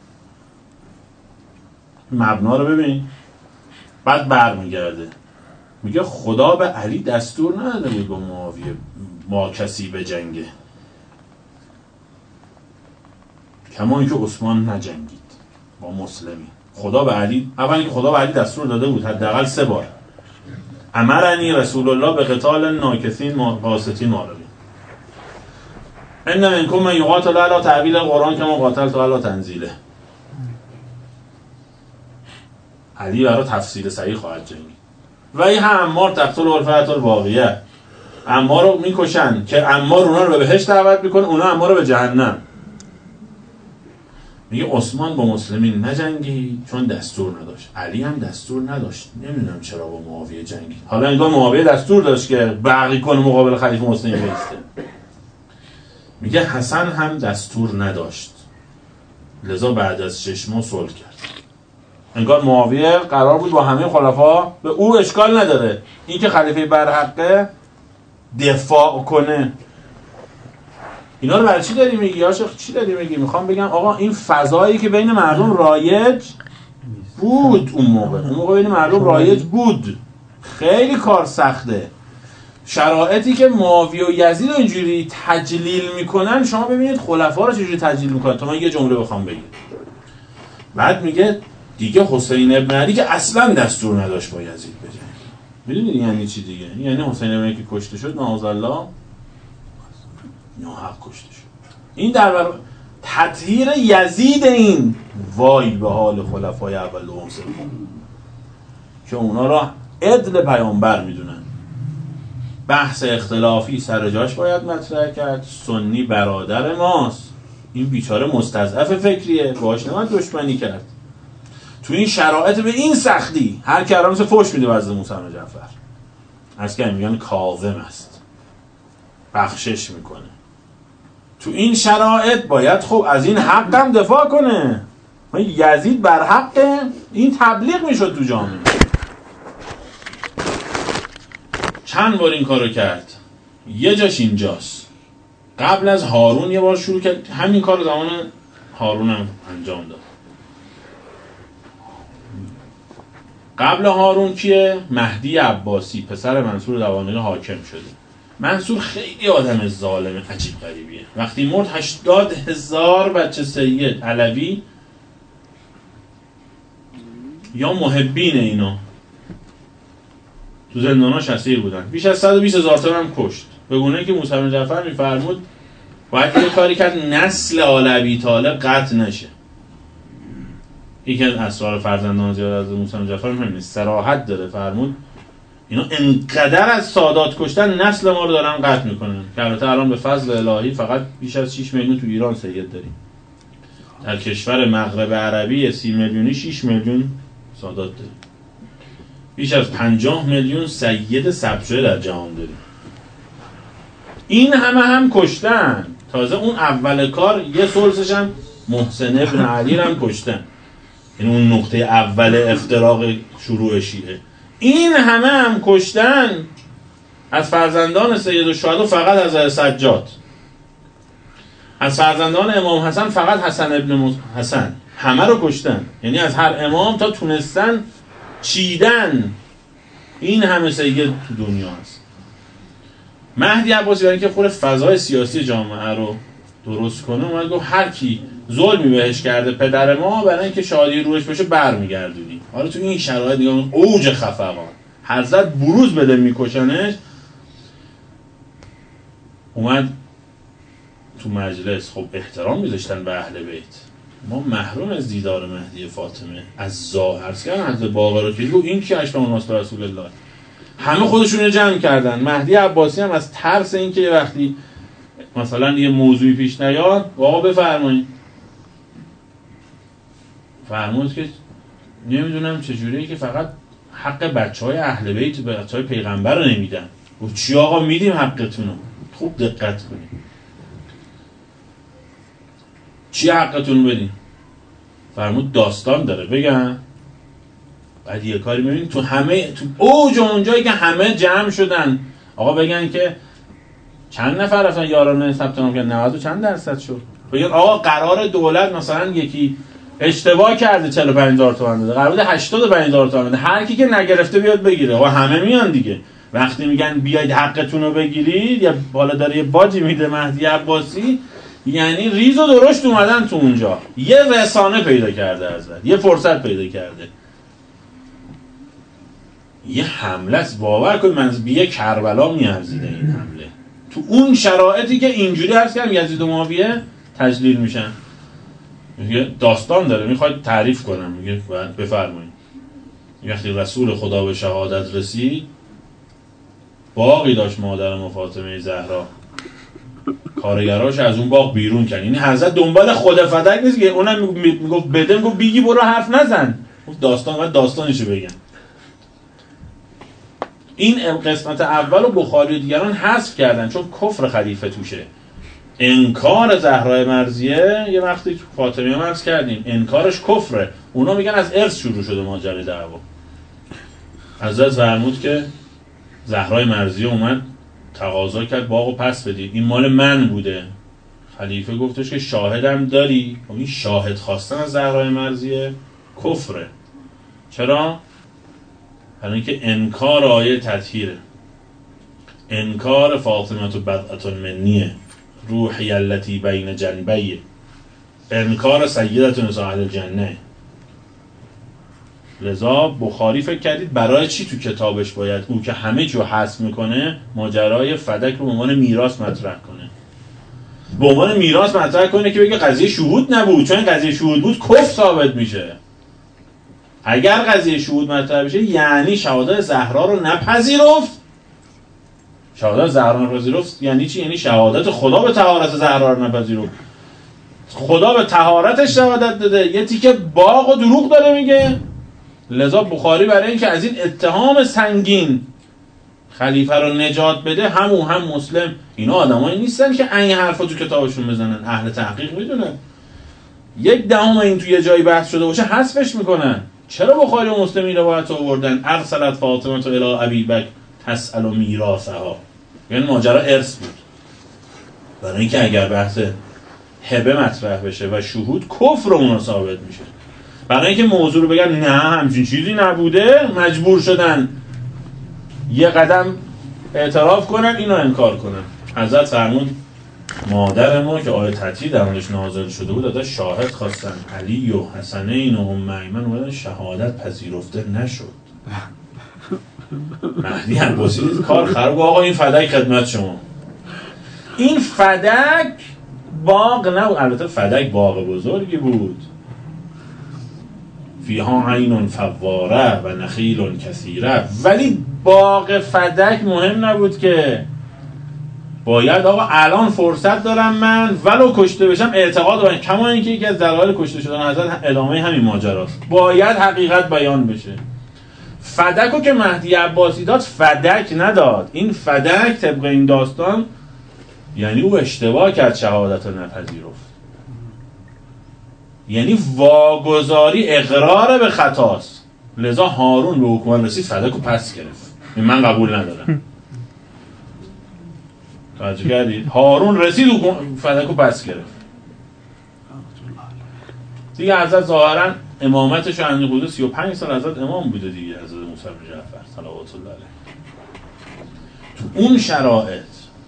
مبنا رو ببین. بعد برمیگرده میگه خدا به علی دستور نداده بود با معاویه با کسی به جنگه، کما اینکه عثمان نجنگید با مسلمی. خدا به علی، اولی که خدا به علی دستور داده بود حداقل 3 بار امرنی رسول الله به قتال ناکثین واسطین معربین، ان منکم من یقاتل علی تعویل القرآن کما قاتلت علی تنزیله. علی برای تفسیر صحیح خواهد جنگید. و این هم عمار تقتل الفئة الباغیه، عمار رو میکشن که عمار اونا رو به بهشت دعوت میکنه، اونا عمار رو به جهنم. میگه عثمان با مسلمین نجنگید چون دستور نداشت، علی هم دستور نداشت، نمیدونم چرا با معاویه جنگید. حالا انگار معاویه دستور داشت که بغی کنه مقابل خلیفه مسلم بیسته. میگه حسن هم دستور نداشت، لذا بعد از 6 ماه صلح کرد. انگار معاویه قرار بود با همه خلفا، به او اشکال نداره این که خلیفه برحقه دفاع کنه. اینا رو برای چی داری میگی؟ یا شیخ چی داری میگی؟ میخوام بگم آقا این فضایی که بین مردم رایج بود اون موقع بین مردم رایج بود، خیلی کار سخته. شرایطی که معاویه و یزید رو اینجوری تجلیل میکنن، شما ببینید خلفا رو چجوری تجلیل میکنن. تا من یه جمله بخوام بگم، بعد میگه دیگه حسین ابن علی که اصلا دستور نداشت با یزید بجنگه. میدونید یعنی چی دیگه؟ یعنی حسین ابن علی که کشته شد معاذالله ناحق کشته شد. این در تطهیر یزید، این وای به حال خلفای اول و سوم که اونا را عدل پیامبر میدونن. بحث اختلافی سر جاش باید مطرح کرد. سنی برادر ماست، این بیچاره مستضعف فکریه، باهاش نباید دشمنی کرد. تو این شرایط به این سختی هر کی مثل فوش میده وزد موسی بن جعفر، از که میگن کاظم است، بخشش میکنه. تو این شرایط باید خب از این حق هم دفاع کنه. یزید بر حقه، این تبلیغ میشد تو جامعه. چند بار این کارو کرد، یه جاش اینجاست. قبل از هارون یه بار شروع کرد همین کارو، زمان هارون هم انجام داد. قبل هارون کیه؟ مهدی عباسی، پسر منصور دوانقی حاکم شده. منصور خیلی آدم ظالم عجیب غریبیه. وقتی مرد 80,000 بچه سید علوی یا محبین اینا تو زنداناش اسیر بودن. بیش از 120,000 تا هم کشت. به گونه که موسی بن جعفر میفرمود باید یه کاری کرد نسل آل ابی طالب قطع نشه. یکی از اسرار فرزندان زیاد از موسی بن جعفر همین صراحت داره، فرمود اینا انقدر از سادات کشتن نسل ما رو دارن قطع میکنن که البته الان به فضل الهی فقط بیش از 6 میلیون تو ایران سید داریم. در کشور مغرب عربی 30 میلیونی 6 میلیون سادات داریم. بیش از 50 میلیون سید ثبت شده در جهان داریم. این همه هم کشتن. تازه اون اول کار یه سلسش هم محسن ابن علی رو هم کشتن، یعنی اون نقطه اول افتراق شروع شیعه. این همه هم کشتن از فرزندان سید الشهدا فقط از سجاد، از فرزندان امام حسن فقط حسن ابن حسن، همه رو کشتن. یعنی از هر امام تا تونستن چیدن این همه سید تو دنیا هست. مهدی عباسی برای اینکه خود فضای سیاسی جامعه رو درست کنه اومد گفت هر کی ظلمی بهش کرده پدر ما، برای اینکه شادی روش بشه برمیگردونی. حالا تو این شرایط دیگه اوج خفقان حضرت بروز بده میکشنش، اومد تو مجلس. خب احترام میذاشتن به اهل بیت، ما محروم از دیدار مهدی فاطمه از ظاهر کردن. حضرت باقر رو که این کی اشبه الناس به رسول الله، همه خودشون رو جمع کردن. مهدی عباسی هم از ترس اینکه یه وقتی مثلا یه موضوعی پیش نیاد آقا بفرمایید، فرمود که نمیدونم چجوریه که فقط حق بچهای اهل بیت به بچهای پیغمبر رو نمیدن. گفت چی آقا میدیم حقتون رو، خوب دقت کنید چی حقتون بدین. فرمود داستان داره بگم. بعد یه کاری ببین تو همه تو اوج اونجایی که همه جمع شدن آقا بگن که چند نفر رفتن یارانه ثبت نام کردن، 90 چند درصد شد. بگن آقا قرار دولت مثلا یکی اشتباه کرده 45000 تومان داده، قرار بوده 85000 تومان بده، هر کی که نگرفته بیاد بگیره. و همه میان دیگه. وقتی میگن بیاید حقتون رو بگیرید یا بالا داره یه باجی میده مهدی عباسی، یعنی ریز و درشت اومدن تو اونجا. یه رسانه پیدا کرده حضرت، یه فرصت پیدا کرده، یه حمله است. باور کنید من به یه کربلا میارزیده این حمله تو اون شرایطی که اینجوری عرض کردم یزید و معاویه تجلیل میشن. میگه داستان داره میخواد تعریف کنم، میگه بفرمایید. وقتی رسول خدا به شهادت رسید باقی داشت مادر فاطمه زهرا، کارگراش از اون باغ بیرون کرد. یعنی حضرت دنبال خود فدک نیست که اونم میگفت بده، میگفت بیگی برو حرف نزن، گفت داستانشو بگم. این قسمت اول رو بخاری و دیگران حذف کردن چون کفر خلیفه توشه. انکار زهرای مرضیه یه وقتی فاطمیه مرز کردیم، انکارش کفره. اونا میگن از ارث شروع شده ماجرای دعوا. حضرت فرمود که زهرای مرضیه اومد تقاضا کرد باغو پس بدید، این مال من بوده. خلیفه گفتش که شاهدم داری؟ این شاهد خواستن از زهرای مرضیه کفره. چرا؟ برای اینکه انکار آیه تطهیره، انکار فاطمه بدعة منیه، روحی التی بین جنبیه، انکار سیدت نساء اهل الجنه. لذا بخاری فکر کردید برای چی تو کتابش باید او که همه چیو حذف میکنه ماجرای فدک رو به عنوان میراث مطرح کنه، به عنوان میراث مطرح کنه که بگه قضیه شهود نبود، چون قضیه شهود بود کفر ثابت میشه. اگر قضیه شهود مطرح بشه یعنی شهادت زهرا رو نپذیرفت. شهادت زهرا رو نپذیرفت یعنی چی؟ یعنی شهادت خدا به طهارت زهرا رو نپذیرفت. خدا به طهارتش شهادت داده، یه تیکه باغ و دروغ داره میگه. لذا بخاری برای اینکه از این اتهام سنگین خلیفه رو نجات بده، هم مسلم، اینا آدمایی نیستن که این حرفا تو کتابشون بزنن، اهل تحقیق میدونن. 1/10 این تو یه جایی بحث شده باشه حذفش میکنن. چرا بخاری و مسلم این روایت رو آوردن؟ ارسلت فاطمه تو الی ابی بکر تسأل میراثها، یعنی ماجرا ارث بود. برای اینکه اگر بحث هبه مطرح بشه و شهود کفر اونا ثابت میشه، برای اینکه موضوع رو بگن نه همچین چیزی نبوده، مجبور شدن یه قدم اعتراف کنن اینو انکار کنن. حضرت فرمود مادر ما که آیه تطهیر در موردش نازل شده بود داده شاهد خواستن، علی و حسنین و ام ایمن اومدن، شهادت پذیرفته نشد. مهدی عباسی کار خراب، آقا این فدک خدمت شما. این فدک باغ نه، البته فدک باغ بزرگی بود، فیها عین فواره و نخیل کثیره، ولی باغ فدک مهم نبود که باید آقا الان فرصت دارم من ولو کشته بشم اعتقاد دارم. کما اینکه یکی از دلایل کشته شدن حضرت ادامه همین ماجراست، باید حقیقت بیان بشه. فدکو که مهدی عباسی داد فدک نداد. این فدک طبق این داستان یعنی او اشتباه کرد، شهادت رو نپذیرفت. یعنی واگذاری، اقرار به خطاست. لذا هارون به حکومت رسید، فدک رو پس گرفت. من قبول ندارم. توجه کردید؟ هارون رسید فدک رو پس گرفت. دیگه حضرت ظاهرا امامتش رو اندی بوده، 35 سال حضرت امام بوده دیگه، حضرت موسی بن جعفر صلوات الله علیه. تو اون شرایط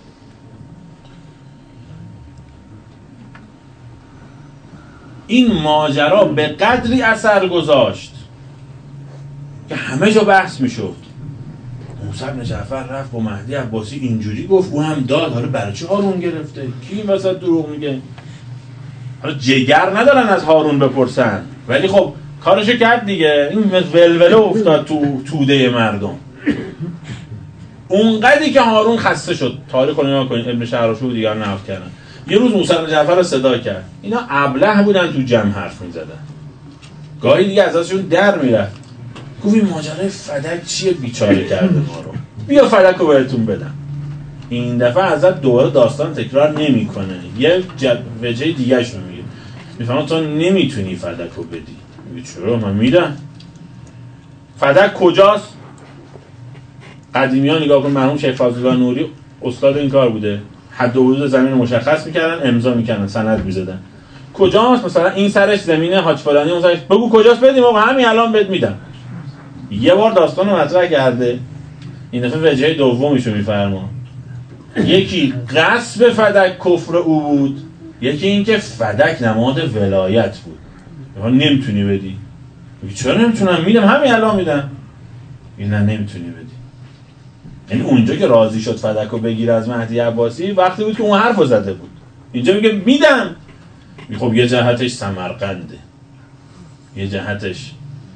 این ماجرا به قدری اثر گذاشت که همه جا بحث میشد. موسی بن جعفر رفت با مهدی عباسی اینجوری گفت، او هم داد. حالا برای چی هارون گرفته؟ کی این وسط دروغ میگه؟ حالا جگر ندارن از هارون بپرسن، ولی خب کارشو کرد دیگه. این ولوله افتاد تو توده مردم. اونقدری که هارون خسته شد. تاریخ رو نگاه کنید، ابن شهراشو دیگر نقل کردن. یه روز موسی بن جعفر رو صدا کرد. اینا ابله بودن، تو جمع حرف میزدن. گاهی دیگه ازشون در میرفت. گفت این ماجرای فدک چیه؟ بیچاره کرده ما رو. بیا فدک رو بهتون بدم. این دفعه ازت دوباره داستان تکرار نمیکنه. یه وجه دیگه شو میگه. میفهمم تو نمیتونی فدک رو بدی. میگه چرا؟ من میدم. فدک کجاست؟ قدیمیان نگاه کن، مرحوم شیخ فضل الله نوری استاد این کار بوده. حد و حدود زمین مشخص میکردن، امضا میکردن، سند میزدن. کجاست؟ مثلا این سرش زمینه حاج فلانی، اون سرش بگو کجاست بدیم آقا، همین الان بهت میدم. یه بار داستان رو مطرح کرده. این دفعه وجه دومیشو میفرما. یکی غصب فدک کفر او بود، یکی این که فدک نماد ولایت بود. نمیتونی بدی. چرا نمیتونم؟ میدم، همین الان میدم. این نه نمیتونی بدی. یعنی اونجا که راضی شد فدک رو بگیره از مهدی عباسی وقتی بود که اون حرف رو زده بود. اینجا میگه میدم. خب یه جهتش سمرقنده، یه جهتش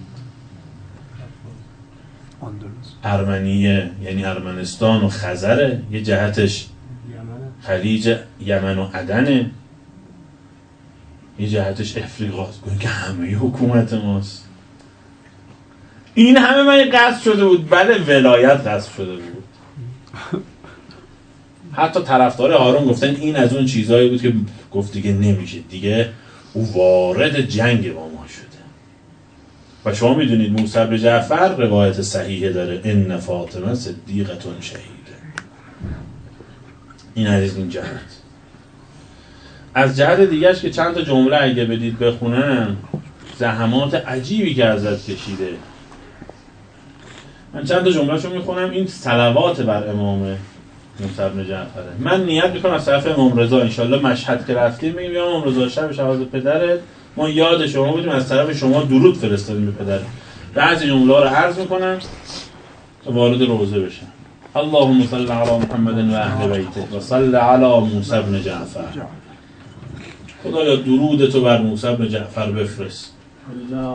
ارمنیه یعنی ارمنستان و خزره، یه جهتش خلیج یمن و عدنه، یه جهتش افریقاست که همه حکومت ماست. این همه من قصد شده بود. بله ولایت قصد شده بود. حتی طرفدار هارون گفتن این از اون چیزهایی بود که گفت دیگه نمیشه، دیگه او وارد جنگ با ما شده. و شما میدونید موسی بن جعفر روایت صحیحه داره، ان فاطمه صدیقه شهیده. این از این جهت. از جهت دیگهش که چند تا جمله اگه بدید بخونم، زحمات عجیبی که ازت کشیده. من چند تا جمله‌شو میخونم. این صلوات بر امام موسی بن جعفره. من نیت میکنم از طرف امام رضا انشالله مشهد که رفتیم میگیم یا امام رضا شب شهادت پدرت ما یاد شما بودیم، از طرف شما درود فرستادیم به پدر. بعضی جمله رو عرض میکنم تا وارد روزه بشن. اللهم صل علی محمد و اهل بیته و صل علی موسی بن جعفر. خدایا درود تو بر موسی بن جعفر بفرست. الله.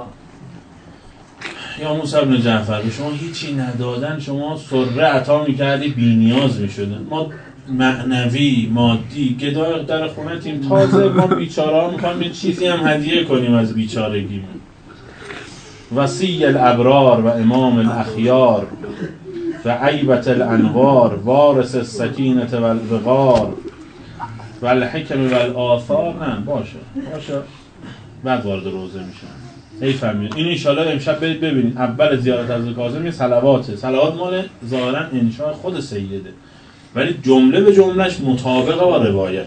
یا موسی بن جعفر به شما هیچی ندادن، شما سره عطا میکردی بی نیاز میشدن. ما معنوی مادی گدای در خونه تیم، تازه ما بیچاره ها میخوایم یه چیزی هم هدیه کنیم از بیچارگیمون. وصی الابرار و امام الاخیار و عیبت الانوار وارث السکینه و الوقار و الحکم و الآثار. نه باشه بعد وارد روزه میشن. ای فهمید این انشالله امشب برید ببینید. اول زیارت حضرت کاظم صلواته. صلوات مال ظاهرا انشاء خود سیده، ولی جمله به جملهش مطابق با روایت.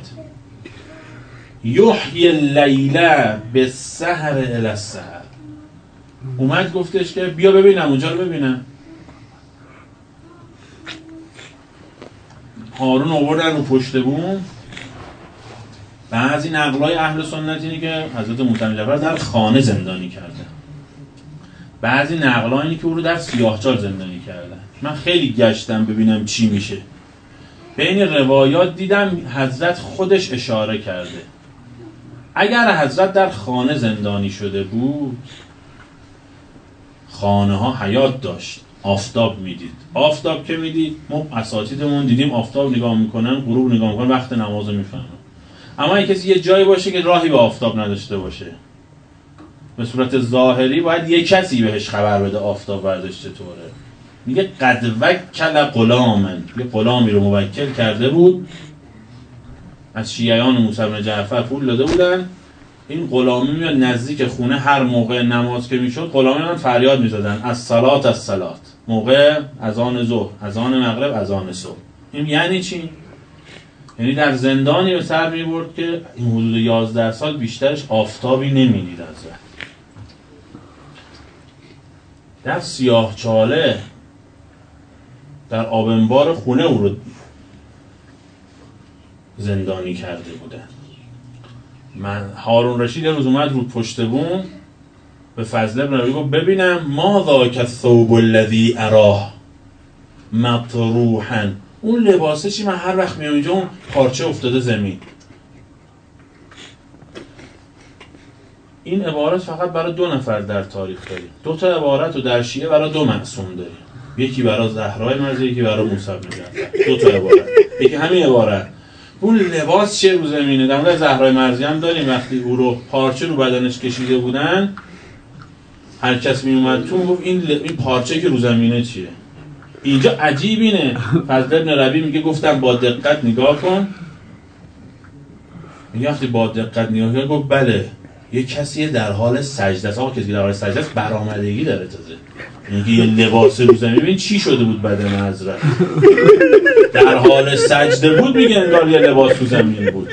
یحیی اللیله بالسحر الی السحر. اومد گفتش که بیا ببینم، اونجا رو ببینم. هارون آوردن رو پشت بوم. بعضی نقلای اهل سنت اینه که حضرت موسی بن جعفر در خانه زندانی کردن. بعضی نقلای اینه که او رو در سیاهچال زندانی کردن. من خیلی گشتم ببینم چی میشه. بین روایات دیدم حضرت خودش اشاره کرده. اگر حضرت در خانه زندانی شده بود، خانه ها حیات داشت، آفتاب میدید. آفتاب که میدید ما اساتیدمون دیدیم آفتاب نگاه میکنن، غروب نگاه میکنن، وقت نماز میفهمن. اما اگه کسی یه جایی باشه که راهی به آفتاب نداشته باشه، به صورت ظاهری باید یه کسی بهش خبر بده آفتاب برداشت چطوره. میگه قد وکل غلامن، یه غلامی رو موکل کرده بود از شیعیان موسی بن جعفر پول داده بودن. این غلامی میاد نزدیک خونه، هر موقع نماز که میشد غلامیان فریاد میزدن الصلات الصلات، موقع اذان ظهر، اذان مغرب، اذان صبح. این یعنی چی؟ یعنی در زندانی به سر میبرد که این حدود 11 سال بیشترش آفتابی نمیدید از وقت. در سیاه چاله در آبنبار خونه او رو زندانی کرده بودن. من هارون رشید یه روز اومد رو پشت بوم به فضل ابن ربیع گفت ببینم ما ذاک الثوب الذی اراه مطروحا، اون لباسه چی؟ من هر وقت میام اینجا اون پارچه افتاده زمین. این عبارت فقط برای 2 نفر در تاریخ داریم. 2 تا عبارت رو در شیعه برای 2 معصوم داریم، یکی برای زهرای مرضی، یکی برای موسی بن جعفر. 2 تا عبارت، یکی همین عبارت. اون لباس چه رو زمینه؟ در مورد زهرای مرضی هم داریم، وقتی او رو پارچه رو بدنش کشیده بودن هر کس می اومد تو گفت این پارچه که رو زمینه چیه؟ اینجا عجیب اینه. فضل ابن ربیع میگه گفتم با دقت نگاه کن. میگه وقتی با دقت نگاه کن گفت بله یه کسی در حال سجده است. آقا کسی در حال سجده است برآمدگی داره تازه. میگه یه لباس رو زمین، ببین چی شده بود بدن حضرت در حال سجده بود، میگه انگار یه لباس رو زمین بود.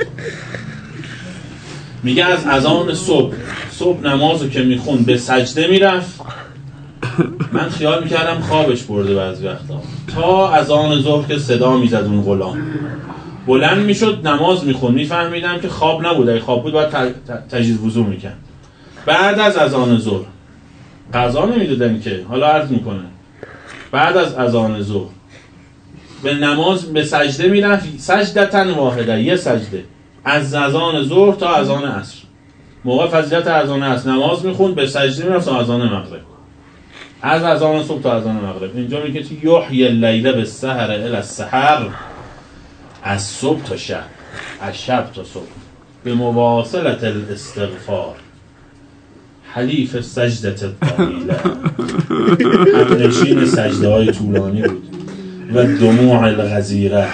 میگه از اذان صبح نمازو که میخون به سجده میرفت، من خیال میکردم خوابش برده بعضی وقتا، تا اذان ظهر که صدا میزد اون غلام بلند میشد نماز میخون، میفهمیدم که خواب نبود، اگه خواب بود باید تجدید وضو میکرد. بعد از اذان ظهر قضا نمیدادن که، حالا عرض میکنه بعد از اذان ظهر به نماز به سجده میرفت، سجدتن واحده، یه سجده، از اذان ظهر تا اذان عصر. موقع فضیلت اذان عصر نماز میخوند، به سجده میرفت تا اذان مغرب، از اذان صبح تا اذان مغرب. اینجا میگه که یحیی اللیل بالسحر الی السحر، از صبح تا شب، از شب تا صبح، به مواصلت الاستغفار حلیف سجدت الطویله، همنشین سجده های طولانی بود و دموع الغزیره،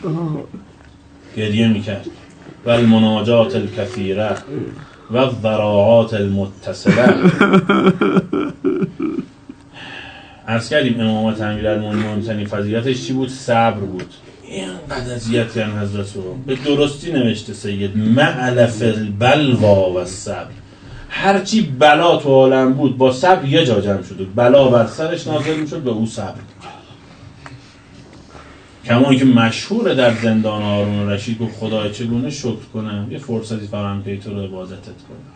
گریه میکرد، و المناجات الکثیره و الضراعات المتصله. عرض کردیم امامت امیرالمومنین فضیلتش چی بود؟ صبر بود. اینقدر اذیت کردن حضرت رو، به درستی نوشته سید معلف البلوا و صبر، هرچی بلا تو عالم بود با صبر یه جا جمع شده، بلا بر سرش نازل میشد به او صبر کرد. کمایی که مشهوره در زندان هارون رشید گفت خدای چگونه شکر کنم یه فرصتی فراهم که تو رو عبادتت کنم.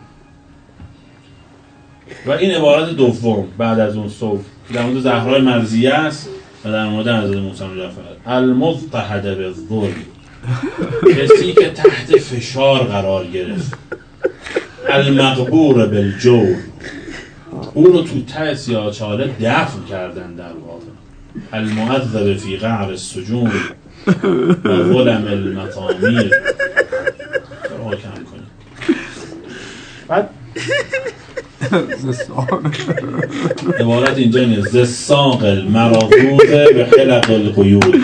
و این عبارت دوم بعد از اون صبح در مورد زهرای مرضیه است و در مورد حضرت موسی بن جعفر. المضطهد بالظلم، کسی که تحت فشار قرار گرفت. المقبور بالجور، او رو تو ته سیاهچاله دفن کردن در واقع. المعذب فی قعر السجون و ظلم المطامیر. بعد عبارت اینجا اینه زساق المراغوب به حلق القیود.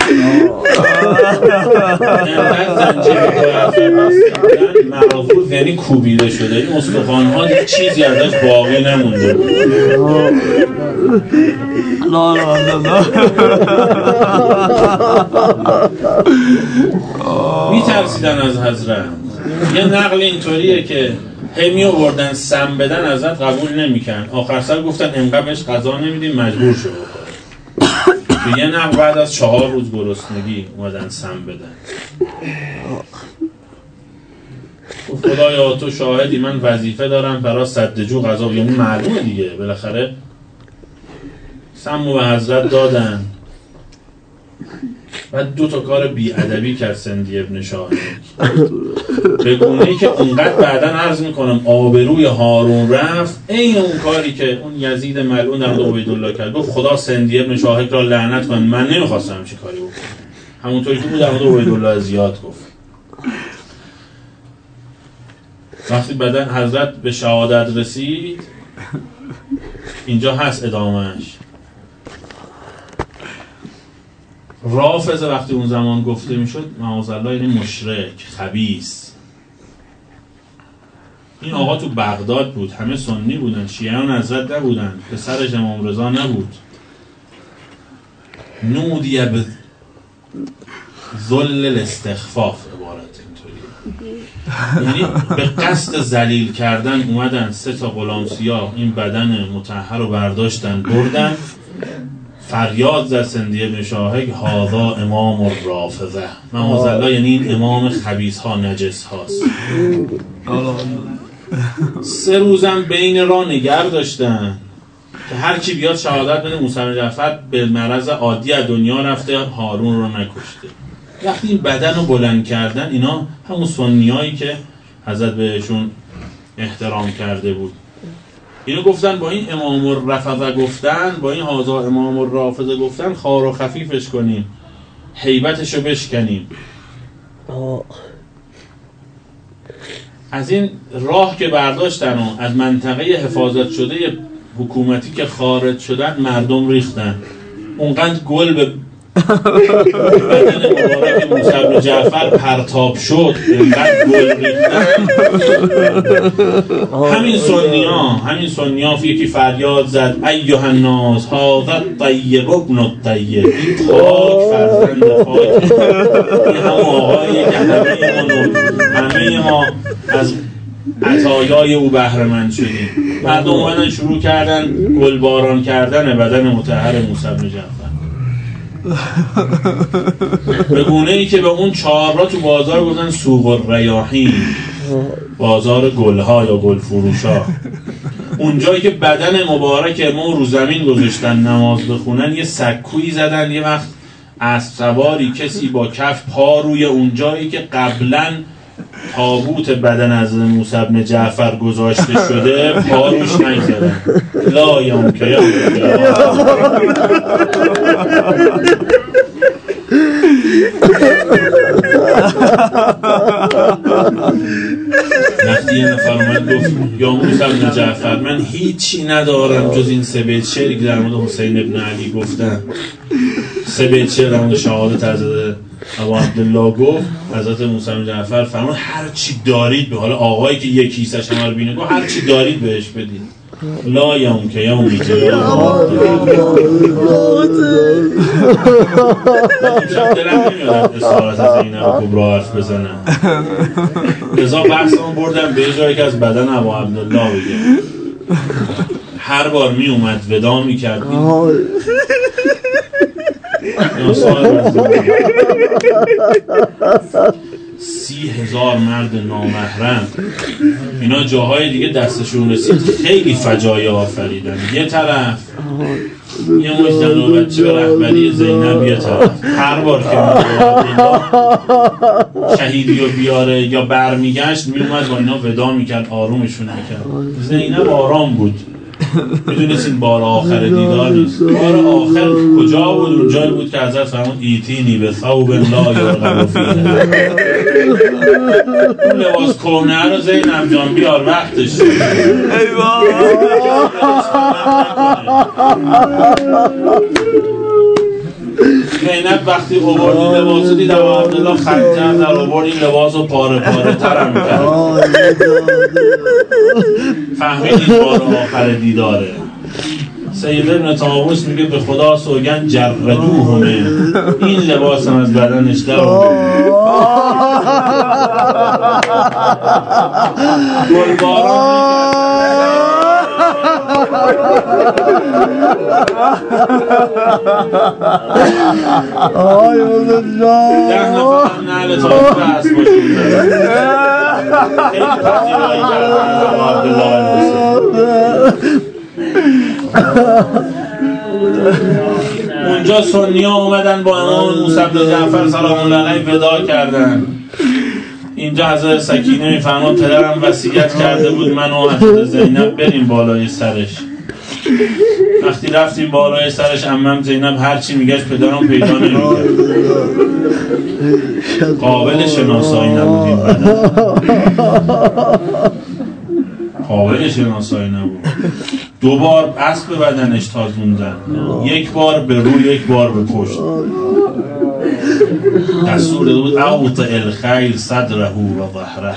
مراغوب یعنی کوبیده شده، این استخوان‌ها چیزی ازش باقی نمونده. میترسیدن از حضرت. یه نقل اینطوریه که همی آوردن سم بدن ازت قبول نمیکن، آخر سر گفتن انقدر بهش غذا نمیدیم مجبور شد بخوره. یه نقل بعد از 4 روز گرسنگی اومدن سم بدن. خدایا تو شاهدی من وظیفه دارم برای سدجو غذا، یعنی معلومه دیگه بالاخره سمو به حضرت دادن. بعد 2 تا کار بی‌ادبی کرد سندی ابن شاهد، به گونه‌ای که اونقدر بعداً عرض میکنم آبروی هارون رفت. این اون کاری که اون یزید ملعون در عبیدالله کرد، گفت خدا سندی ابن شاهد را لعنت کن، من نمیخواستم همچین کاری بکنم. همونطوری که بود در عبیدالله زیاد گفت. وقتی بعداً حضرت به شهادت رسید، اینجا هست ادامهش. رافضه وقتی اون زمان گفته میشد معاذالله یعنی مشرک، خبیث. این آقا تو بغداد بود، همه سنی بودن، شیعیان حضرت نبودن، پسرش امام رضا نبود. نودی به ذل الاستخفاف، عبارت اینطوری، یعنی به قصد ذلیل کردن اومدن 3 غلام سیاه این بدن مطهر رو برداشتن بردن، فریاد زد سندی بن شاهک هذا امام الرافضه، معاذالله یعنی این امام خبیث ها، نجس هاست. 3 روزم بین راه نگر داشتن که هر کی بیاد شهادت بده موسی بن جعفر به مرض عادی از دنیا رفته، هارون رو نکشته. وقتی این بدن رو بلند کردن، اینا همون سنیایی که حضرت بهشون احترام کرده بود، اینو گفتن با این امام الرافضه گفتن، با این هذا امام الرافضه گفتن خار و خفیفش کنیم، هیبتشو بشکنیم. از این راه که برداشتن و از منطقه حفاظت شده حکومتی که خارج شدن مردم ریختن، اونقدر گل به بدن مبارک موسی بن جعفر پرتاب شد، اینقدر گل ریختن. همین سنی‌ها یکی فریاد زد ایها الناس هذا الطیب ابن الطیب، این پاک فرزند پاک، این همون آقایی که همه ما از عطایای او بهره مند شدیم. مردم اومدن شروع کردن گلباران کردن بدن مطهر موسی بن جعفر، به گونه ای که به اون 4 را تو بازار گفتن سوق الریاحین، بازار گلها یا گل فروشا. اونجایی که بدن مبارک امام رو زمین گذاشتن نماز بخونن، یه سکویی زدن، یه وقت اسب سواری کسی با کف پا روی اونجایی که قبلا تابوت بدن از موسی بن جعفر گذاشته شده پا روش نگذارن. لا یمکن وقتی یه نفر اومد گفت یا موسی بن جعفر من هیچی ندارم جز این 3 بیت شعری که در مورد حسین ابن علی گفتن، 3 بیت شعر در مورد شهادت حضرت ابو عبدالله گفت، حضرت موسی بن جعفر فرمود هر چی دارید به حال آقایی که یک کیسه شمار بینه گفت هر چی دارید بهش بدید. لا یمکن یومی که دلم نمیاد اسارت از زینب کبری حرف بزنم، لذا بحثمون بردم به جایی که از بدن ابو عبدالله بگه. هر بار می اومد ودا می کرد 30,000 مرد نامحرم، اینا جاهای دیگه دستشون رسید خیلی فجایع آفریدن. یه طرف یه مجدن و بچه به رهبری زینب، یه طرف هر بار که شهیدی رو بیاره یا برمیگشت میومد با اینا ودا میکرد، آرومشون میکرد. زینب آرام بود، میدونست این بار آخر دیدار نیست. بار آخر کجا بود؟ اونجایی بود که حضرت فرمود ایتینی به ثوب لا یرغب فیه، اون لباس کهنه رو زینب جان بیار وقتش. زینب وقتی آورد این لباس رو دید ابو عبدالله خنجر در آورد این لباس رو پاره پاره ترم کرد، فهمید این بار آخر دیداره. سید ابن طاووس میگه به خدا سوگن جردوهمه، این لباس هم از بدنش در گلباران آی الله 10 نفر نعل تاریخ هست باشون خیلی پذیرایی کردن عبدالله اونجا سنی ها اومدن با امام موسی بن جعفر سلام الله علیه ودا کردن. اینجا حضرت سکینه میفرماد پدرم وصیت کرده بود من و حضرت زینب بریم بالای سرش. وقتی رفتیم بالای سرش عمم زینب هرچی میگشت پدرم پیدا نمیکرد، قابل شناسایی نبود این بدن، قابل شناسایی نبود. 2 بار اسب به بدنش تازوندن، 1 بار به رو 1 بار به پشت. دستور داده بود اوطع الخیل صدره و ظهره.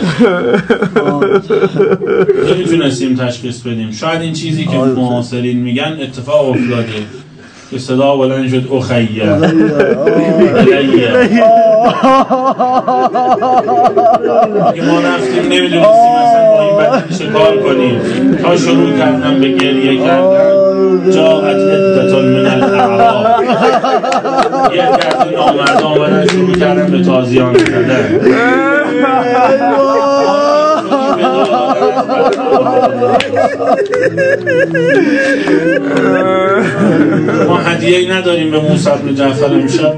نمیتونستیم تشخیص بدیم. شاید این چیزی که معاصرین میگن اتفاق افتاده که صدا بلند شد اخیه که ما رفتیم نمیدونستیم اصلا با این بدن چکار کنیم تا شروع کردن به گریه کردن. جاءت عدة من الاعراب، یه دسته نامرد آمدن شروع کردن به تازیان زدن. ما هدیه‌ای نداریم به موسی بن جعفر امشب.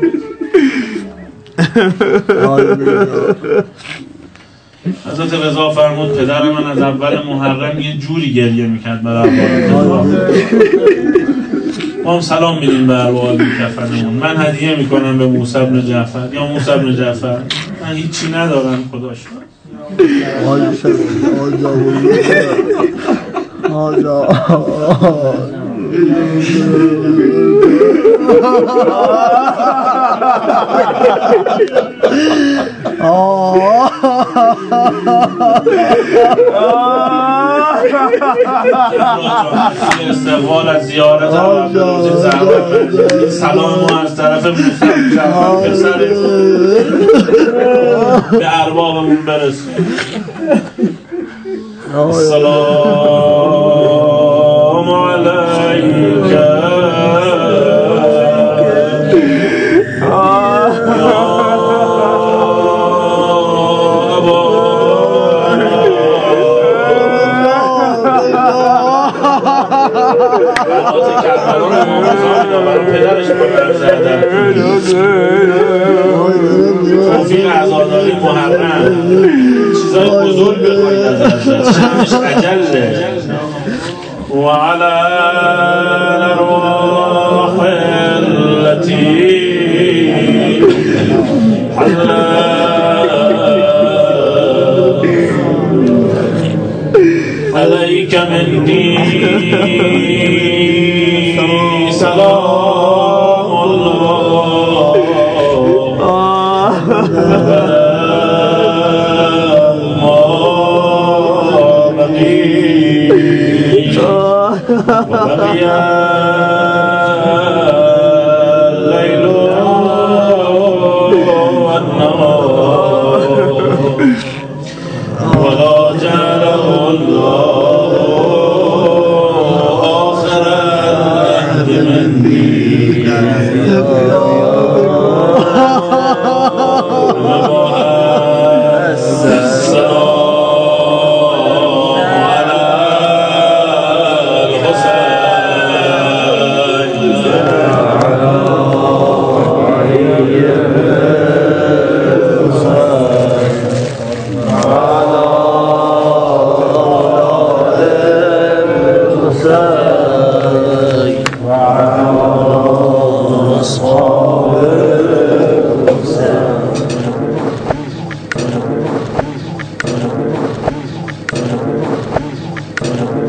حضرت رضا فرمود پدر من از اول محرم یه جوری گریه میکرد برای ارواح. ما هم سلام میدیم به ارواح کفنمون. من هدیه میکنم به موسی بن جعفر. یا موسی بن جعفر من هیچی ندارم خداش. استقبال از زیارت سلام ما از طرف موسی جعفر پسر به اربابمون برسون. السلام علیک توفیق عزاداری محرم چیزای بزرگ بخواهید از حضرت شأنش اجله. و علی الارواح التي عليك مني سلام الله ما بقيت وبقي الليل والنهار ولا جعله الله آخر العهد مني. الحسين